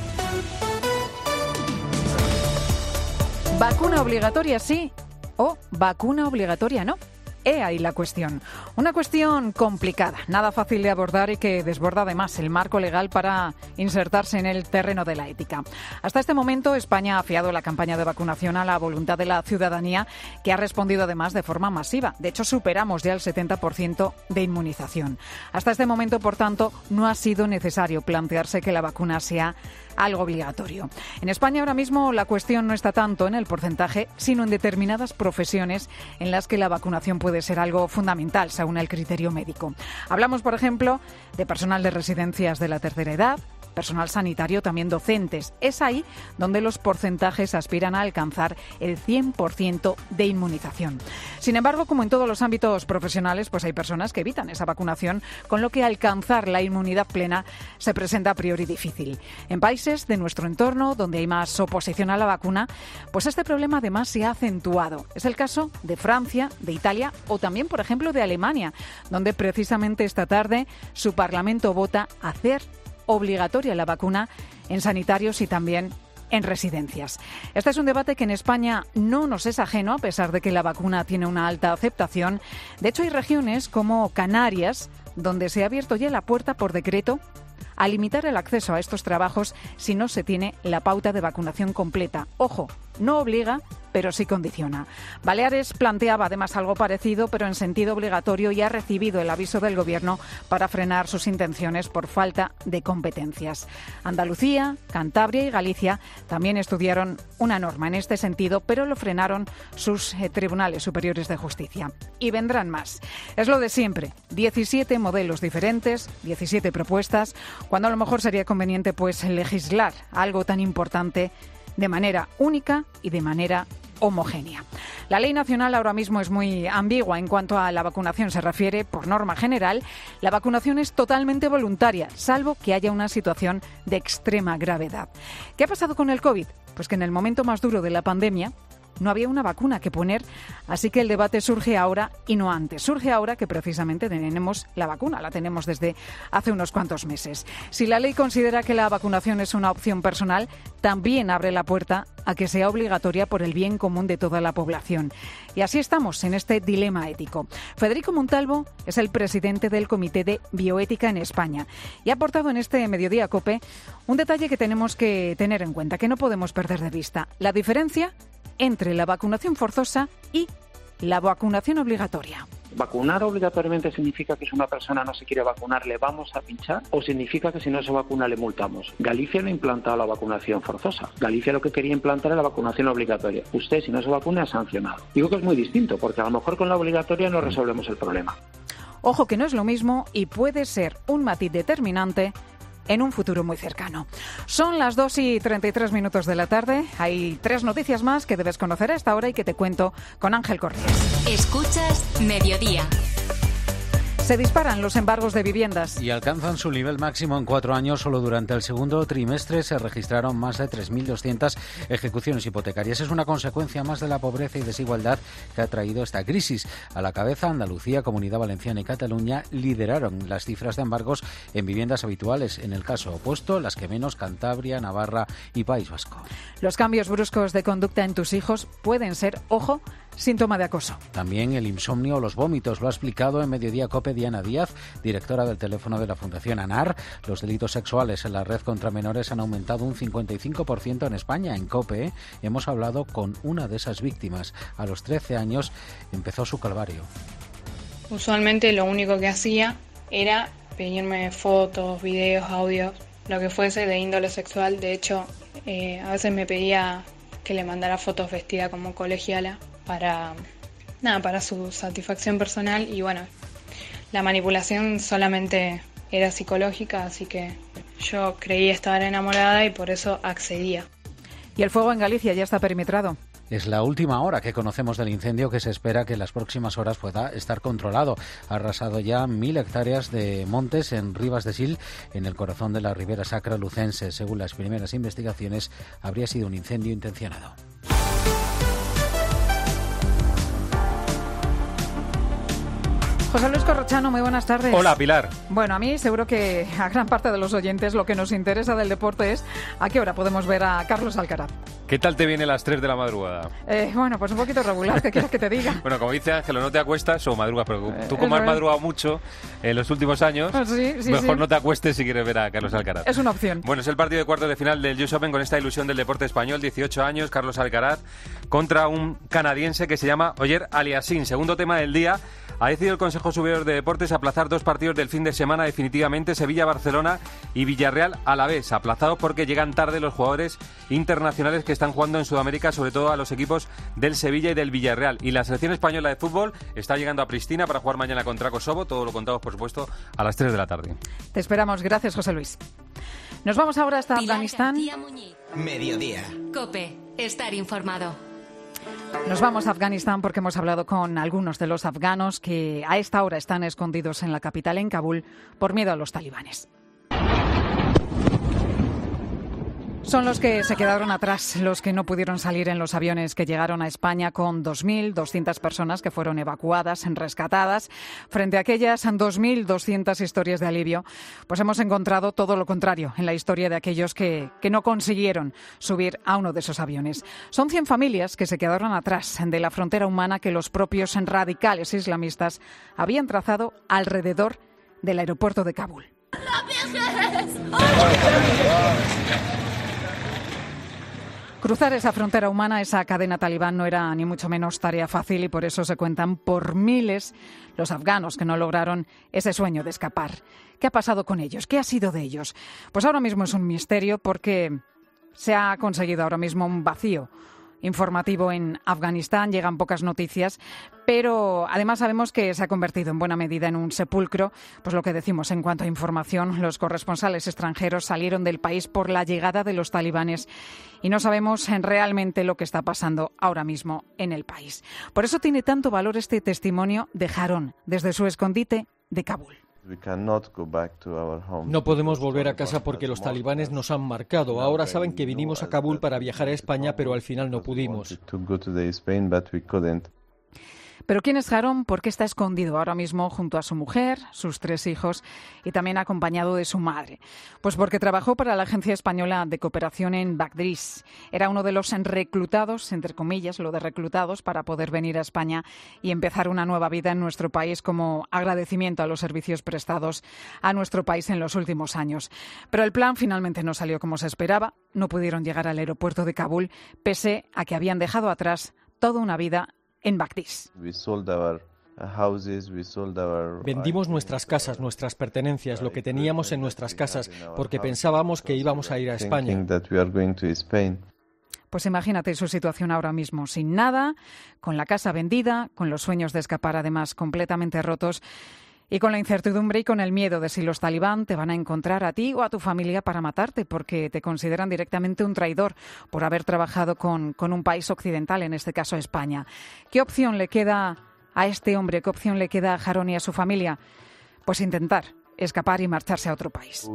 ¿Vacuna obligatoria sí o vacuna obligatoria no? He ahí la cuestión. Una cuestión complicada, nada fácil de abordar y que desborda además el marco legal para insertarse en el terreno de la ética. Hasta este momento, España ha fiado la campaña de vacunación a la voluntad de la ciudadanía, que ha respondido además de forma masiva. De hecho, superamos ya el 70% de inmunización. Hasta este momento, por tanto, no ha sido necesario plantearse que la vacuna sea algo obligatorio. En España ahora mismo la cuestión no está tanto en el porcentaje, sino en determinadas profesiones en las que la vacunación puede ser algo fundamental, según el criterio médico. Hablamos, por ejemplo, de personal de residencias de la tercera edad, personal sanitario, también docentes. Es ahí donde los porcentajes aspiran a alcanzar el 100% de inmunización. Sin embargo, como en todos los ámbitos profesionales, pues hay personas que evitan esa vacunación, con lo que alcanzar la inmunidad plena se presenta a priori difícil. En países de nuestro entorno, donde hay más oposición a la vacuna, pues este problema además se ha acentuado. Es el caso de Francia, de Italia o también, por ejemplo, de Alemania, donde precisamente esta tarde su Parlamento vota hacer obligatoria la vacuna en sanitarios y también en residencias. Este es un debate que en España no nos es ajeno, a pesar de que la vacuna tiene una alta aceptación. De hecho, hay regiones como Canarias, donde se ha abierto ya la puerta por decreto a limitar el acceso a estos trabajos si no se tiene la pauta de vacunación completa. Ojo, no obliga, pero sí condiciona. Baleares planteaba además algo parecido, pero en sentido obligatorio, y ha recibido el aviso del Gobierno para frenar sus intenciones por falta de competencias. Andalucía, Cantabria y Galicia también estudiaron una norma en este sentido, pero lo frenaron sus tribunales superiores de justicia. Y vendrán más. Es lo de siempre. 17 modelos diferentes, 17 propuestas, cuando a lo mejor sería conveniente pues legislar algo tan importante de manera única y de manera homogénea. La ley nacional ahora mismo es muy ambigua en cuanto a la vacunación se refiere. Por norma general, la vacunación es totalmente voluntaria, salvo que haya una situación de extrema gravedad. ¿Qué ha pasado con el COVID? Pues que en el momento más duro de la pandemia no había una vacuna que poner, así que el debate surge ahora y no antes. Surge ahora que precisamente tenemos la vacuna, la tenemos desde hace unos cuantos meses. Si la ley considera que la vacunación es una opción personal, también abre la puerta a que sea obligatoria por el bien común de toda la población. Y así estamos en este dilema ético. Federico Montalvo es el presidente del Comité de Bioética en España y ha aportado en este Mediodía COPE un detalle que tenemos que tener en cuenta, que no podemos perder de vista: la diferencia entre la vacunación forzosa y la vacunación obligatoria. ¿Vacunar obligatoriamente significa que si una persona no se quiere vacunar le vamos a pinchar? ¿O significa que si no se vacuna le multamos? Galicia no ha implantado la vacunación forzosa. Galicia lo que quería implantar es la vacunación obligatoria. Usted, si no se vacuna, es sancionado. Digo que es muy distinto, porque a lo mejor con la obligatoria no resolvemos el problema. Ojo que no es lo mismo y puede ser un matiz determinante en un futuro muy cercano. Son las 2:33 de la tarde. Hay 3 noticias más que debes conocer a esta hora y que te cuento con Ángel Cortés. Escuchas Mediodía. Se disparan los embargos de viviendas. Y alcanzan su nivel máximo en 4 años. Solo durante el segundo trimestre se registraron más de 3.200 ejecuciones hipotecarias. Es una consecuencia más de la pobreza y desigualdad que ha traído esta crisis. A la cabeza, Andalucía, Comunidad Valenciana y Cataluña lideraron las cifras de embargos en viviendas habituales. En el caso opuesto, las que menos, Cantabria, Navarra y País Vasco. Los cambios bruscos de conducta en tus hijos pueden ser, ojo, síntoma de acoso. También el insomnio o los vómitos, lo ha explicado en Mediodía COPE Diana Díaz, directora del teléfono de la Fundación ANAR. Los delitos sexuales en la red contra menores han aumentado un 55% en España. En COPE hemos hablado con una de esas víctimas. A los 13 años empezó su calvario. Usualmente lo único que hacía era pedirme fotos, videos, audios, lo que fuese de índole sexual. De hecho, a veces me pedía que le mandara fotos vestida como colegiala para su satisfacción personal, y bueno, la manipulación solamente era psicológica, así que yo creí estar enamorada y por eso accedía. ¿Y el fuego en Galicia ya está perimetrado? Es la última hora que conocemos del incendio, que se espera que en las próximas horas pueda estar controlado. Ha arrasado ya 1.000 hectáreas de montes en Ribas de Sil, en el corazón de la Ribera Sacra lucense. Según las primeras investigaciones, habría sido un incendio intencionado. José Luis Corrochano, muy buenas tardes. Hola, Pilar. Bueno, a mí seguro que a gran parte de los oyentes lo que nos interesa del deporte es a qué hora podemos ver a Carlos Alcaraz. ¿Qué tal te viene las 3 de la madrugada? Bueno, pues un poquito regular, ¿qué quieres que te diga? Bueno, como dice Ángelo, no te acuestas o madrugas, pero tú como has madrugado mucho en los últimos años, mejor no te acuestes si quieres ver a Carlos Alcaraz. Es una opción. Bueno, es el partido de cuartos de final del US Open con esta ilusión del deporte español, 18 años, Carlos Alcaraz, contra un canadiense que se llama Oyer Aliassime. Segundo tema del día. Ha decidido el Consejo Superior de Deportes aplazar 2 partidos del fin de semana definitivamente, Sevilla-Barcelona y Villarreal-Alavés, aplazados porque llegan tarde los jugadores internacionales que están jugando en Sudamérica, sobre todo a los equipos del Sevilla y del Villarreal. Y la selección española de fútbol está llegando a Pristina para jugar mañana contra Kosovo, todo lo contamos, por supuesto, a las 3 de la tarde. Te esperamos, gracias José Luis. Nos vamos ahora hasta Afganistán. Mediodía. COPE, estar informado. Nos vamos a Afganistán porque hemos hablado con algunos de los afganos que a esta hora están escondidos en la capital, en Kabul, por miedo a los talibanes. Son los que se quedaron atrás, los que no pudieron salir en los aviones que llegaron a España con 2.200 personas que fueron evacuadas, rescatadas. Frente a aquellas 2.200 historias de alivio, pues hemos encontrado todo lo contrario en la historia de aquellos que no consiguieron subir a uno de esos aviones. Son 100 familias que se quedaron atrás de la frontera humana que los propios radicales islamistas habían trazado alrededor del aeropuerto de Kabul. Cruzar esa frontera humana, esa cadena talibán, no era ni mucho menos tarea fácil y por eso se cuentan por miles los afganos que no lograron ese sueño de escapar. ¿Qué ha pasado con ellos? ¿Qué ha sido de ellos? Pues ahora mismo es un misterio porque se ha conseguido ahora mismo un vacío informativo en Afganistán, llegan pocas noticias, pero además sabemos que se ha convertido en buena medida en un sepulcro, pues lo que decimos en cuanto a información, los corresponsales extranjeros salieron del país por la llegada de los talibanes y no sabemos realmente lo que está pasando ahora mismo en el país. Por eso tiene tanto valor este testimonio de Harón, desde su escondite de Kabul. No podemos volver a casa porque los talibanes nos han marcado. Ahora saben que vinimos a Kabul para viajar a España, pero al final no pudimos. Pero ¿quién es Harón? ¿Por qué está escondido ahora mismo junto a su mujer, sus 3 hijos y también acompañado de su madre? Pues porque trabajó para la Agencia Española de Cooperación en Bagdís. Era uno de los reclutados, entre comillas, lo de reclutados, para poder venir a España y empezar una nueva vida en nuestro país como agradecimiento a los servicios prestados a nuestro país en los últimos años. Pero el plan finalmente no salió como se esperaba. No pudieron llegar al aeropuerto de Kabul, pese a que habían dejado atrás toda una vida en Bagdís. Vendimos nuestras casas, nuestras pertenencias, lo que teníamos en nuestras casas, porque pensábamos que íbamos a ir a España. Pues imagínate su situación ahora mismo, sin nada, con la casa vendida, con los sueños de escapar además completamente rotos y con la incertidumbre y con el miedo de si los talibán te van a encontrar a ti o a tu familia para matarte, porque te consideran directamente un traidor por haber trabajado con un país occidental, en este caso España. ¿Qué opción le queda a este hombre? ¿Qué opción le queda a Harón y a su familia? Pues intentar escapar y marcharse a otro país.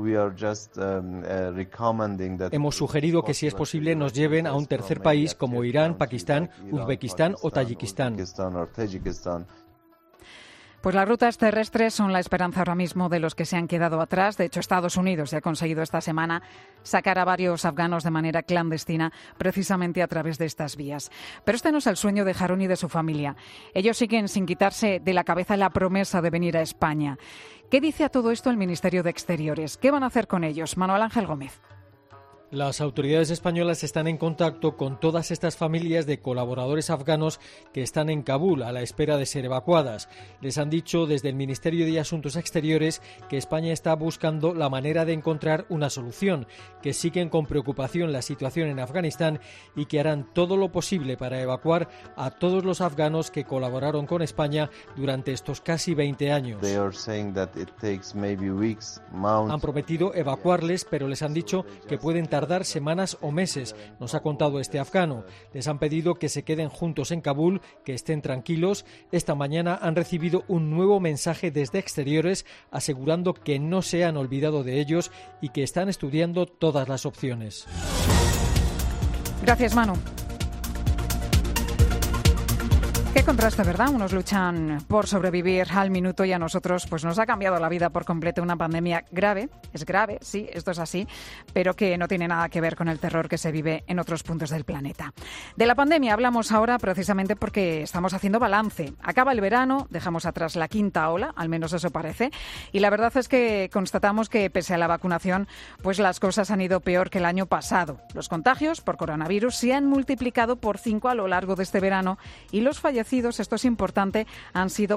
Hemos sugerido que si es posible nos lleven a un tercer país como Irán, Pakistán, Uzbekistán o Tayikistán. Pues las rutas terrestres son la esperanza ahora mismo de los que se han quedado atrás. De hecho, Estados Unidos ya ha conseguido esta semana sacar a varios afganos de manera clandestina precisamente a través de estas vías. Pero este no es el sueño de Harun y de su familia. Ellos siguen sin quitarse de la cabeza la promesa de venir a España. ¿Qué dice a todo esto el Ministerio de Exteriores? ¿Qué van a hacer con ellos? Manuel Ángel Gómez. Las autoridades españolas están en contacto con todas estas familias de colaboradores afganos que están en Kabul a la espera de ser evacuadas. Les han dicho desde el Ministerio de Asuntos Exteriores que España está buscando la manera de encontrar una solución, que siguen con preocupación la situación en Afganistán y que harán todo lo posible para evacuar a todos los afganos que colaboraron con España durante estos casi 20 años. Han prometido evacuarles, pero les han dicho que pueden tardar semanas o meses, nos ha contado este afgano. Les han pedido que se queden juntos en Kabul, que estén tranquilos. Esta mañana han recibido un nuevo mensaje desde Exteriores asegurando que no se han olvidado de ellos y que están estudiando todas las opciones. Gracias, Manu. Qué contraste, ¿verdad? Unos luchan por sobrevivir al minuto y a nosotros pues nos ha cambiado la vida por completo una pandemia grave. Es grave, sí, esto es así, pero que no tiene nada que ver con el terror que se vive en otros puntos del planeta. De la pandemia hablamos ahora precisamente porque estamos haciendo balance. Acaba el verano, dejamos atrás la quinta ola, al menos eso parece, y la verdad es que constatamos que pese a la vacunación, pues las cosas han ido peor que el año pasado. Los contagios por coronavirus se han multiplicado por 5 a lo largo de este verano y los fallecidos, esto es importante, han sido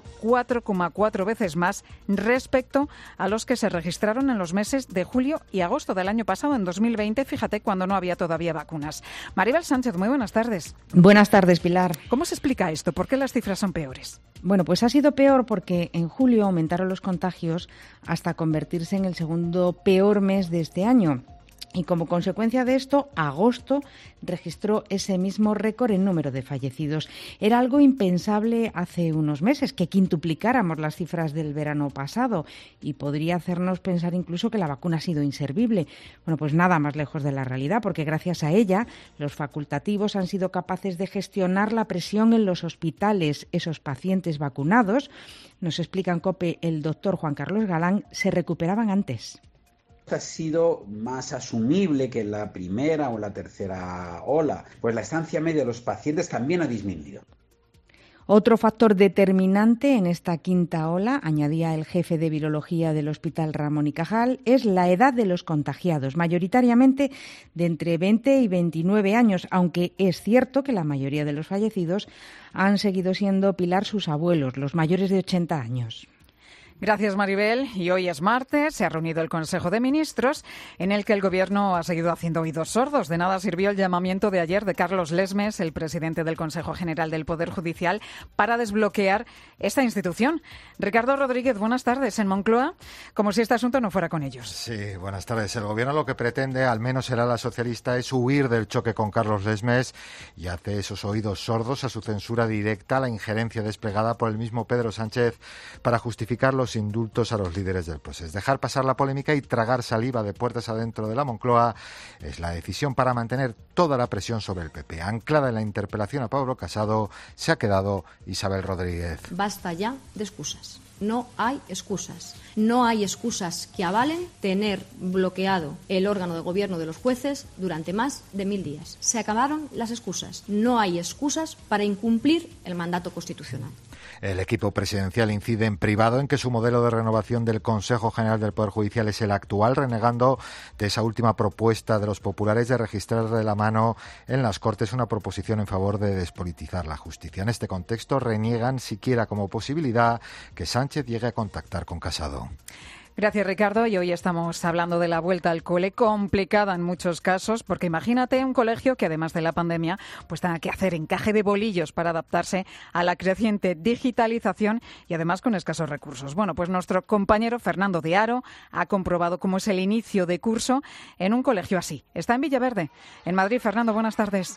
4,4 veces más respecto a los que se registraron en los meses de julio y agosto del año pasado, en 2020, fíjate, cuando no había todavía vacunas. Maribel Sánchez, muy buenas tardes. Buenas tardes, Pilar. ¿Cómo se explica esto? ¿Por qué las cifras son peores? Bueno, pues ha sido peor porque en julio aumentaron los contagios hasta convertirse en el segundo peor mes de este año. Y como consecuencia de esto, agosto registró ese mismo récord en número de fallecidos. Era algo impensable hace unos meses, que quintuplicáramos las cifras del verano pasado y podría hacernos pensar incluso que la vacuna ha sido inservible. Bueno, pues nada más lejos de la realidad, porque gracias a ella los facultativos han sido capaces de gestionar la presión en los hospitales. Esos pacientes vacunados, nos explica en COPE el doctor Juan Carlos Galán, se recuperaban antes. Ha sido más asumible que la primera o la tercera ola, pues la estancia media de los pacientes también ha disminuido. Otro factor determinante en esta quinta ola, añadía el jefe de virología del Hospital Ramón y Cajal, es la edad de los contagiados, mayoritariamente de entre 20 y 29 años, aunque es cierto que la mayoría de los fallecidos han seguido siendo, Pilar, sus abuelos, los mayores de 80 años. Gracias, Maribel. Y hoy es martes, se ha reunido el Consejo de Ministros, en el que el Gobierno ha seguido haciendo oídos sordos. De nada sirvió el llamamiento de ayer de Carlos Lesmes, el presidente del Consejo General del Poder Judicial, para desbloquear esta institución. Ricardo Rodríguez, buenas tardes. En Moncloa, como si este asunto no fuera con ellos. Sí, buenas tardes. El Gobierno lo que pretende, al menos será la socialista, es huir del choque con Carlos Lesmes y hace esos oídos sordos a su censura directa, a la injerencia desplegada por el mismo Pedro Sánchez para justificar los indultos a los líderes del proceso. Dejar pasar la polémica y tragar saliva de puertas adentro de la Moncloa es la decisión para mantener toda la presión sobre el PP. Anclada en la interpelación a Pablo Casado, se ha quedado Isabel Rodríguez. Basta ya de excusas. No hay excusas. No hay excusas que avalen tener bloqueado el órgano de gobierno de los jueces durante más de 1000 días. Se acabaron las excusas. No hay excusas para incumplir el mandato constitucional. El equipo presidencial incide en privado en que su modelo de renovación del Consejo General del Poder Judicial es el actual, renegando de esa última propuesta de los populares de registrar de la mano en las Cortes una proposición en favor de despolitizar la justicia. En este contexto reniegan siquiera como posibilidad que Sánchez llegue a contactar con Casado. Gracias, Ricardo. Y hoy estamos hablando de la vuelta al cole, complicada en muchos casos, porque imagínate un colegio que además de la pandemia pues tenga que hacer encaje de bolillos para adaptarse a la creciente digitalización y además con escasos recursos. Bueno, pues nuestro compañero Fernando de Aro ha comprobado cómo es el inicio de curso en un colegio así. Está en Villaverde, en Madrid. Fernando, buenas tardes.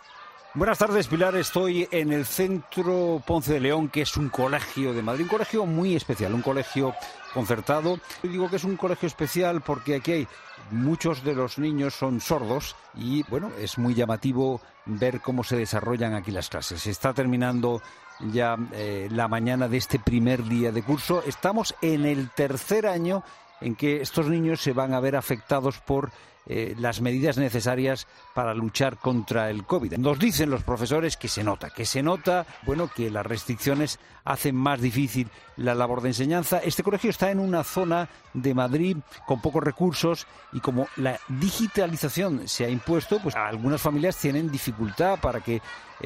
Buenas tardes, Pilar. Estoy en el Centro Ponce de León, que es un colegio de Madrid, un colegio muy especial, un colegio concertado. Yo digo que es un colegio especial porque aquí hay muchos de los niños son sordos y, bueno, es muy llamativo ver cómo se desarrollan aquí las clases. Se está terminando ya la mañana de este primer día de curso. Estamos en el tercer año en que estos niños se van a ver afectados por las medidas necesarias para luchar contra el COVID. Nos dicen los profesores que se nota, bueno, que las restricciones hacen más difícil la labor de enseñanza. Este colegio está en una zona de Madrid con pocos recursos y como la digitalización se ha impuesto, pues algunas familias tienen dificultad para que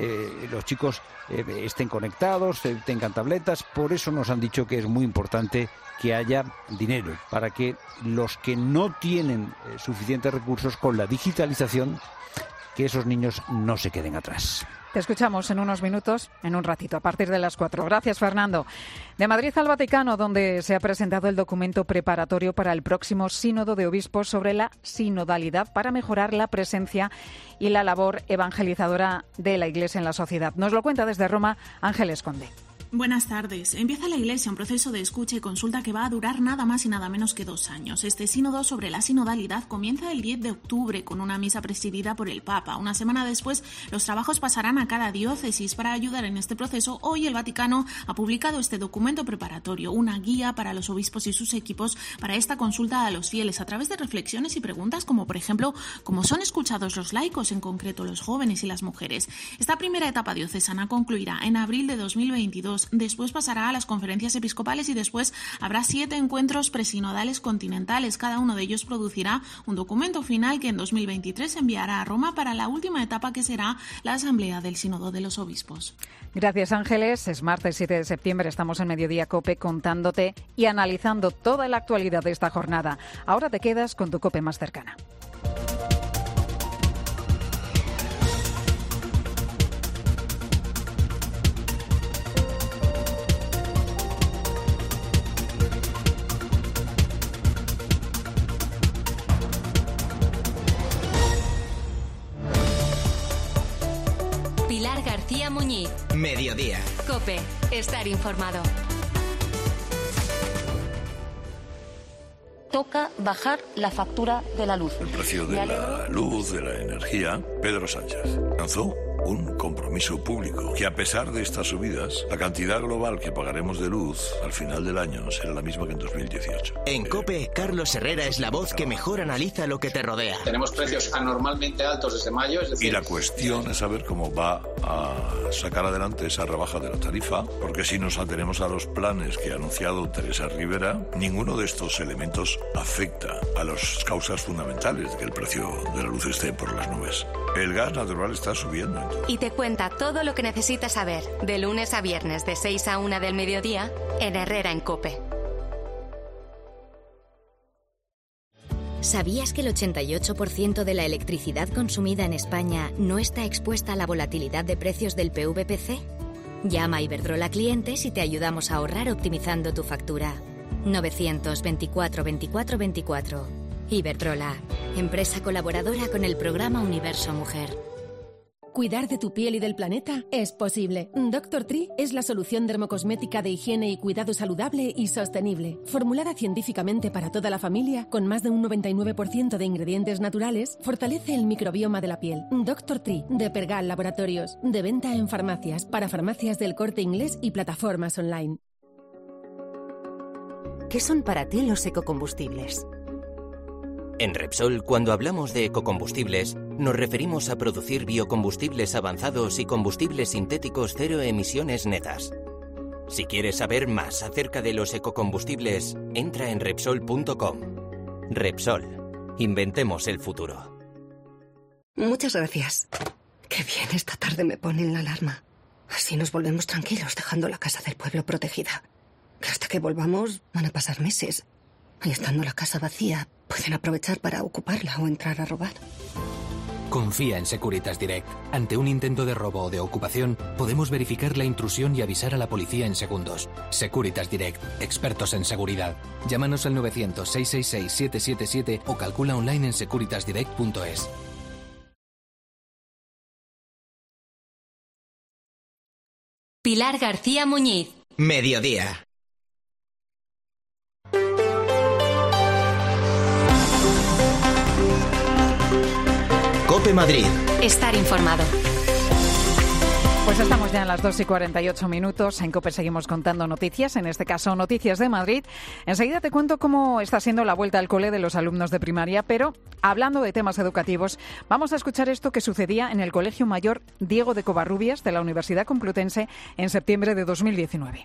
los chicos estén conectados, tengan tabletas. Por eso nos han dicho que es muy importante que haya dinero para que los que no tienen suficientes recursos con la digitalización, que esos niños no se queden atrás. Te escuchamos en unos minutos, en un ratito, a partir de las 4. Gracias, Fernando. De Madrid al Vaticano, donde se ha presentado el documento preparatorio para el próximo Sínodo de Obispos sobre la sinodalidad para mejorar la presencia y la labor evangelizadora de la Iglesia en la sociedad. Nos lo cuenta desde Roma Ángeles Conde. Buenas tardes. Empieza la Iglesia un proceso de escucha y consulta que va a durar nada más y nada menos que 2 años. Este sínodo sobre la sinodalidad comienza el 10 de octubre con una misa presidida por el Papa. Una semana después, los trabajos pasarán a cada diócesis. Para ayudar en este proceso, hoy el Vaticano ha publicado este documento preparatorio, una guía para los obispos y sus equipos para esta consulta a los fieles a través de reflexiones y preguntas como, por ejemplo, cómo son escuchados los laicos, en concreto los jóvenes y las mujeres. Esta primera etapa diocesana concluirá en abril de 2022. Después pasará a las conferencias episcopales y después habrá 7 encuentros presinodales continentales. Cada uno de ellos producirá un documento final que en 2023 enviará a Roma para la última etapa, que será la Asamblea del Sínodo de los Obispos. Gracias, Ángeles. Es martes 7 de septiembre. Estamos en Mediodía COPE contándote y analizando toda la actualidad de esta jornada. Ahora te quedas con tu COPE más cercana. Pilar García Muñiz. Mediodía. COPE. Estar informado. Toca bajar la factura de la luz. El precio de la luz, de la energía. Pedro Sánchez lanzó un compromiso público que, a pesar de estas subidas, la cantidad global que pagaremos de luz al final del año será la misma que en 2018. En COPE, Carlos Herrera es la voz que mejor analiza lo que te rodea. Tenemos precios anormalmente altos desde mayo. Es decir, y la cuestión es saber cómo va a sacar adelante esa rebaja de la tarifa, porque si nos atenemos a los planes que ha anunciado Teresa Rivera, ninguno de estos elementos afecta a las causas fundamentales de que el precio de la luz esté por las nubes. El gas natural está subiendo. Y te cuenta todo lo que necesitas saber, de lunes a viernes de 6 a 1 del mediodía, en Herrera en COPE. ¿Sabías que el 88% de la electricidad consumida en España no está expuesta a la volatilidad de precios del PVPC? Llama a Iberdrola Clientes y te ayudamos a ahorrar optimizando tu factura. 924 24 24. Iberdrola, empresa colaboradora con el programa Universo Mujer. Cuidar de tu piel y del planeta es posible. Dr. Tree es la solución dermocosmética de higiene y cuidado saludable y sostenible. Formulada científicamente para toda la familia, con más de un 99% de ingredientes naturales, fortalece el microbioma de la piel. Dr. Tree, de Pergal Laboratorios. De venta en farmacias, para farmacias del Corte Inglés y plataformas online. ¿Qué son para ti los ecocombustibles? En Repsol, cuando hablamos de ecocombustibles, nos referimos a producir biocombustibles avanzados y combustibles sintéticos cero emisiones netas. Si quieres saber más acerca de los ecocombustibles, entra en Repsol.com. Repsol. Inventemos el futuro. Muchas gracias. Qué bien, esta tarde me ponen la alarma. Así nos volvemos tranquilos, dejando la casa del pueblo protegida. Que hasta que volvamos van a pasar meses. Y estando la casa vacía, pueden aprovechar para ocuparla o entrar a robar. Confía en Securitas Direct. Ante un intento de robo o de ocupación, podemos verificar la intrusión y avisar a la policía en segundos. Securitas Direct, expertos en seguridad. Llámanos al 900-666-777 o calcula online en securitasdirect.es. Pilar García Muñiz. Mediodía. COPE Madrid. Estar informado. Pues estamos ya en las 2:48. En COPE seguimos contando noticias, en este caso noticias de Madrid. Enseguida te cuento cómo está siendo la vuelta al cole de los alumnos de primaria, pero hablando de temas educativos, vamos a escuchar esto que sucedía en el Colegio Mayor Diego de Covarrubias de la Universidad Complutense en septiembre de 2019.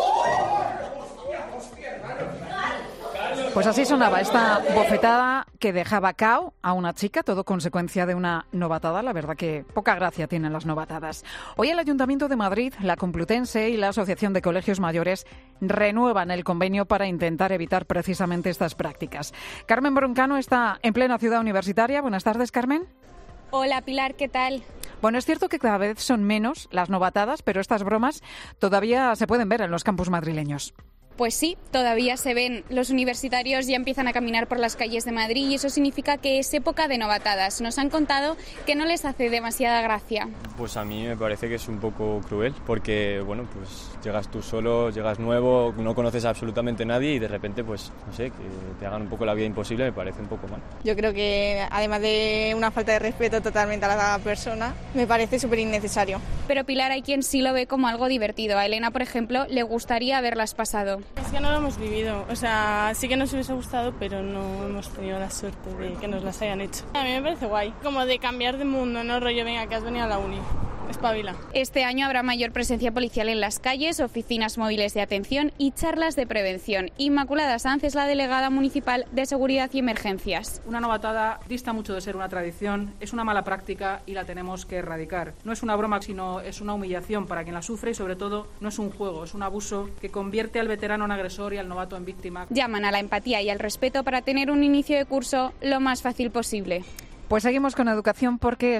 Pues así sonaba esta bofetada que dejaba cao a una chica, todo consecuencia de una novatada. La verdad que poca gracia tienen las novatadas. Hoy el Ayuntamiento de Madrid, la Complutense y la Asociación de Colegios Mayores renuevan el convenio para intentar evitar precisamente estas prácticas. Carmen Broncano está en plena ciudad universitaria. Buenas tardes, Carmen. Hola, Pilar, ¿qué tal? Bueno, es cierto que cada vez son menos las novatadas, pero estas bromas todavía se pueden ver en los campus madrileños. Pues sí, todavía se ven. Los universitarios ya empiezan a caminar por las calles de Madrid y eso significa que es época de novatadas. Nos han contado que no les hace demasiada gracia. Pues a mí me parece que es un poco cruel porque, bueno, pues llegas tú solo, llegas nuevo, no conoces a absolutamente nadie y de repente, pues, no sé, que te hagan un poco la vida imposible me parece un poco mal. Yo creo que, además de una falta de respeto totalmente a la persona, me parece súper innecesario. Pero Pilar, hay quien sí lo ve como algo divertido. A Elena, por ejemplo, le gustaría haberlas pasado. Es que no lo hemos vivido, o sea, sí que nos hubiese gustado, pero no hemos tenido la suerte de que nos las hayan hecho. A mí me parece guay, como de cambiar de mundo, no rollo, venga, que has venido a la uni. Espabila. Este año habrá mayor presencia policial en las calles, oficinas móviles de atención y charlas de prevención. Inmaculada Sanz es la delegada municipal de Seguridad y Emergencias. Una novatada dista mucho de ser una tradición, es una mala práctica y la tenemos que erradicar. No es una broma, sino es una humillación para quien la sufre y sobre todo no es un juego, es un abuso que convierte al veterano en agresor y al novato en víctima. Llaman a la empatía y al respeto para tener un inicio de curso lo más fácil posible. Pues seguimos con educación porque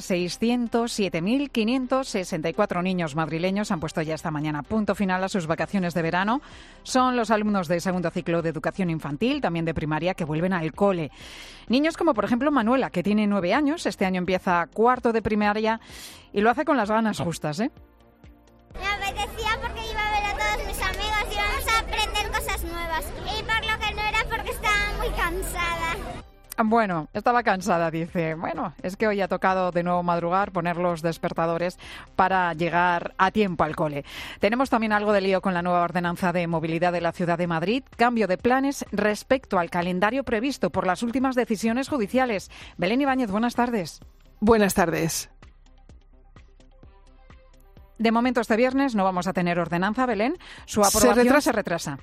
607.564 niños madrileños han puesto ya esta mañana punto final a sus vacaciones de verano. Son los alumnos de segundo ciclo de educación infantil, también de primaria, que vuelven al cole. Niños como, por ejemplo, Manuela, que tiene 9 años, este año empieza cuarto de primaria y lo hace con las ganas justas, ¿eh? Me apetecía porque iba a ver a todos mis amigos y íbamos a aprender cosas nuevas. Y por lo que no era porque estaba muy cansada. Bueno, estaba cansada, dice. Bueno, es que hoy ha tocado de nuevo madrugar, poner los despertadores para llegar a tiempo al cole. Tenemos también algo de lío con la nueva ordenanza de movilidad de la Ciudad de Madrid. Cambio de planes respecto al calendario previsto por las últimas decisiones judiciales. Belén Ibáñez, buenas tardes. Buenas tardes. De momento este viernes no vamos a tener ordenanza, Belén. Su aprobación se retrasa.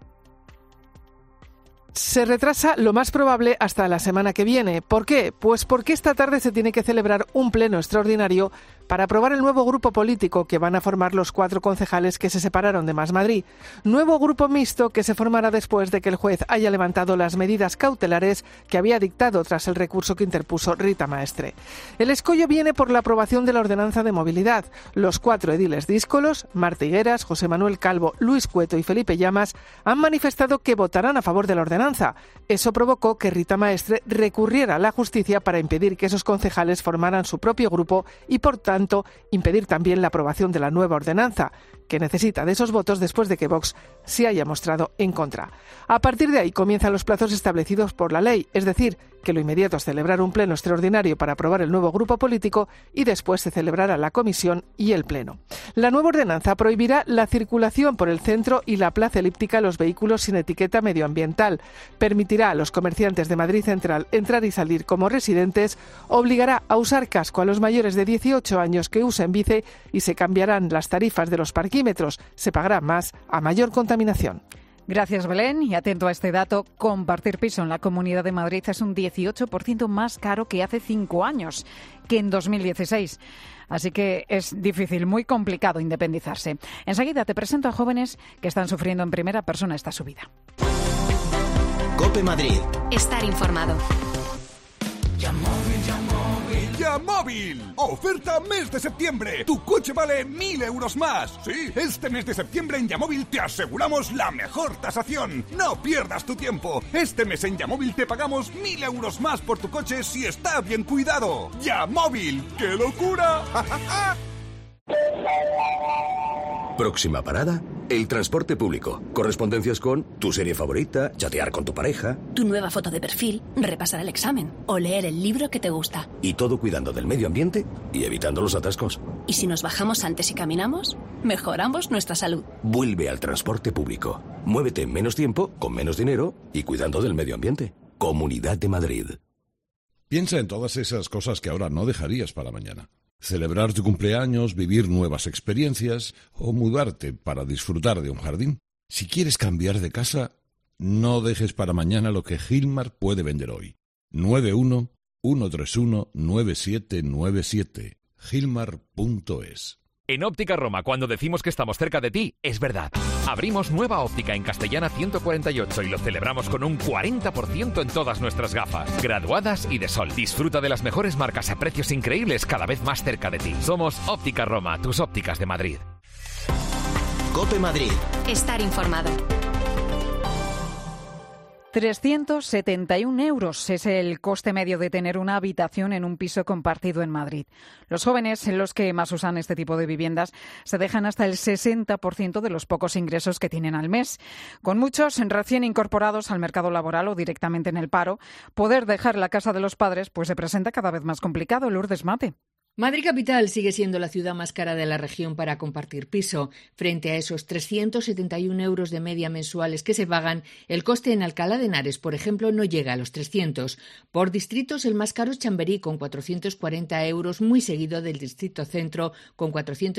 Se retrasa lo más probable hasta la semana que viene. ¿Por qué? Pues porque esta tarde se tiene que celebrar un pleno extraordinario para aprobar el nuevo grupo político que van a formar los 4 concejales que se separaron de Más Madrid. Nuevo grupo mixto que se formará después de que el juez haya levantado las medidas cautelares que había dictado tras el recurso que interpuso Rita Maestre. El escollo viene por la aprobación de la ordenanza de movilidad. Los 4 ediles díscolos, Marta Higueras, José Manuel Calvo, Luis Cueto y Felipe Llamas, han manifestado que votarán a favor de la ordenanza. Eso provocó que Rita Maestre recurriera a la justicia para impedir que esos concejales formaran su propio grupo y, por tanto, impedir también la aprobación de la nueva ordenanza, que necesita de esos votos después de que Vox se haya mostrado en contra. A partir de ahí comienzan los plazos establecidos por la ley, es decir, que lo inmediato es celebrar un pleno extraordinario para aprobar el nuevo grupo político y después se celebrará la comisión y el pleno. La nueva ordenanza prohibirá la circulación por el centro y la plaza elíptica de los vehículos sin etiqueta medioambiental, permitirá a los comerciantes de Madrid Central entrar y salir como residentes, obligará a usar casco a los mayores de 18 años que usen bici y se cambiarán las tarifas de los parquímetros, se pagará más a mayor contaminación. Gracias, Belén. Y atento a este dato, compartir piso en la Comunidad de Madrid es un 18% más caro que hace 5 años, que en 2016. Así que es difícil, muy complicado independizarse. Enseguida te presento a jóvenes que están sufriendo en primera persona esta subida. COPE Madrid. Estar informado. ¡Yamóvil! ¡Oferta mes de septiembre! ¡Tu coche vale 1.000 euros más! Sí, este mes de septiembre en Yamóvil te aseguramos la mejor tasación. ¡No pierdas tu tiempo! Este mes en Yamóvil te pagamos 1.000 euros más por tu coche si está bien cuidado. ¡Yamóvil! ¡Qué locura! Próxima parada, el transporte público. Correspondencias con tu serie favorita, chatear con tu pareja. Tu nueva foto de perfil, repasar el examen o leer el libro que te gusta. Y todo cuidando del medio ambiente y evitando los atascos. ¿Y si nos bajamos antes y caminamos? Mejoramos nuestra salud. Vuelve al transporte público. Muévete en menos tiempo, con menos dinero y cuidando del medio ambiente. Comunidad de Madrid. Piensa en todas esas cosas que ahora no dejarías para mañana. Celebrar tu cumpleaños, vivir nuevas experiencias o mudarte para disfrutar de un jardín. Si quieres cambiar de casa, no dejes para mañana lo que Gilmar puede vender hoy. 91-131-9797. Gilmar.es. En Óptica Roma, cuando decimos que estamos cerca de ti, es verdad. Abrimos nueva óptica en Castellana 148 y lo celebramos con un 40% en todas nuestras gafas, graduadas y de sol. Disfruta de las mejores marcas a precios increíbles cada vez más cerca de ti. Somos Óptica Roma, tus ópticas de Madrid. COPE Madrid. Estar informado. 371 euros es el coste medio de tener una habitación en un piso compartido en Madrid. Los jóvenes, los que más usan este tipo de viviendas, se dejan hasta el 60% de los pocos ingresos que tienen al mes. Con muchos recién incorporados al mercado laboral o directamente en el paro, poder dejar la casa de los padres pues se presenta cada vez más complicado. Lourdes Mate. Madrid Capital sigue siendo la ciudad más cara de la región para compartir piso. Frente a esos 371 euros de media mensuales que se pagan, el coste en Alcalá de Henares, por ejemplo, no llega a los 300. Por distritos, el más caro es Chamberí, con 440 euros, muy seguido del distrito centro, con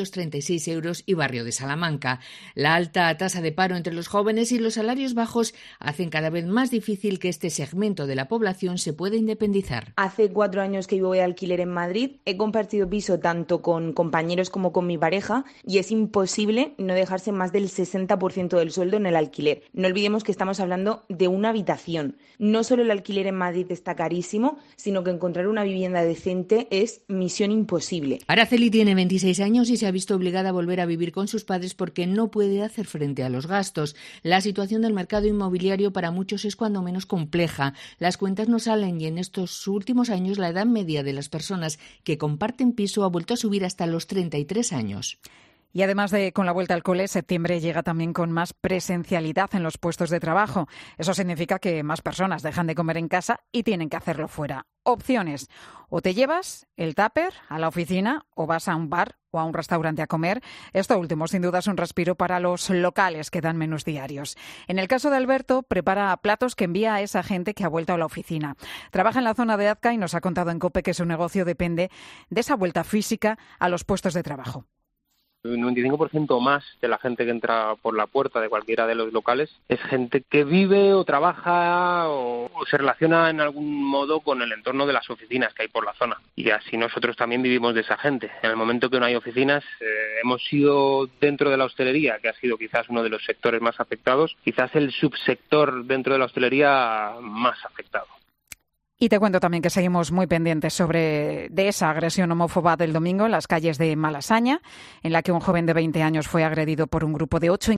436 euros, y Barrio de Salamanca. La alta tasa de paro entre los jóvenes y los salarios bajos hacen cada vez más difícil que este segmento de la población se pueda independizar. Hace 4 años que vivo de alquiler en Madrid. He compartido piso tanto con compañeros como con mi pareja y es imposible no dejarse más del 60% del sueldo en el alquiler. No olvidemos que estamos hablando de una habitación. No solo el alquiler en Madrid está carísimo, sino que encontrar una vivienda decente es misión imposible. Araceli tiene 26 años y se ha visto obligada a volver a vivir con sus padres porque no puede hacer frente a los gastos. La situación del mercado inmobiliario para muchos es cuando menos compleja. Las cuentas no salen y en estos últimos años la edad media de las personas que comparten piso ha vuelto a subir hasta los 33 años. Y además de con la vuelta al cole, septiembre llega también con más presencialidad en los puestos de trabajo. Eso significa que más personas dejan de comer en casa y tienen que hacerlo fuera. Opciones: o te llevas el tupper a la oficina o vas a un bar o a un restaurante a comer. Esto último, sin duda, es un respiro para los locales que dan menús diarios. En el caso de Alberto, prepara platos que envía a esa gente que ha vuelto a la oficina. Trabaja en la zona de Azca y nos ha contado en COPE que su negocio depende de esa vuelta física a los puestos de trabajo. El 95% más de la gente que entra por la puerta de cualquiera de los locales es gente que vive o trabaja o se relaciona en algún modo con el entorno de las oficinas que hay por la zona. Y así nosotros también vivimos de esa gente. En el momento que no hay oficinas, hemos sido dentro de la hostelería, que ha sido quizás uno de los sectores más afectados, quizás el subsector dentro de la hostelería más afectado. Y te cuento también que seguimos muy pendientes de esa agresión homófoba del domingo en las calles de Malasaña, en la que un joven de 20 años fue agredido por un grupo de 8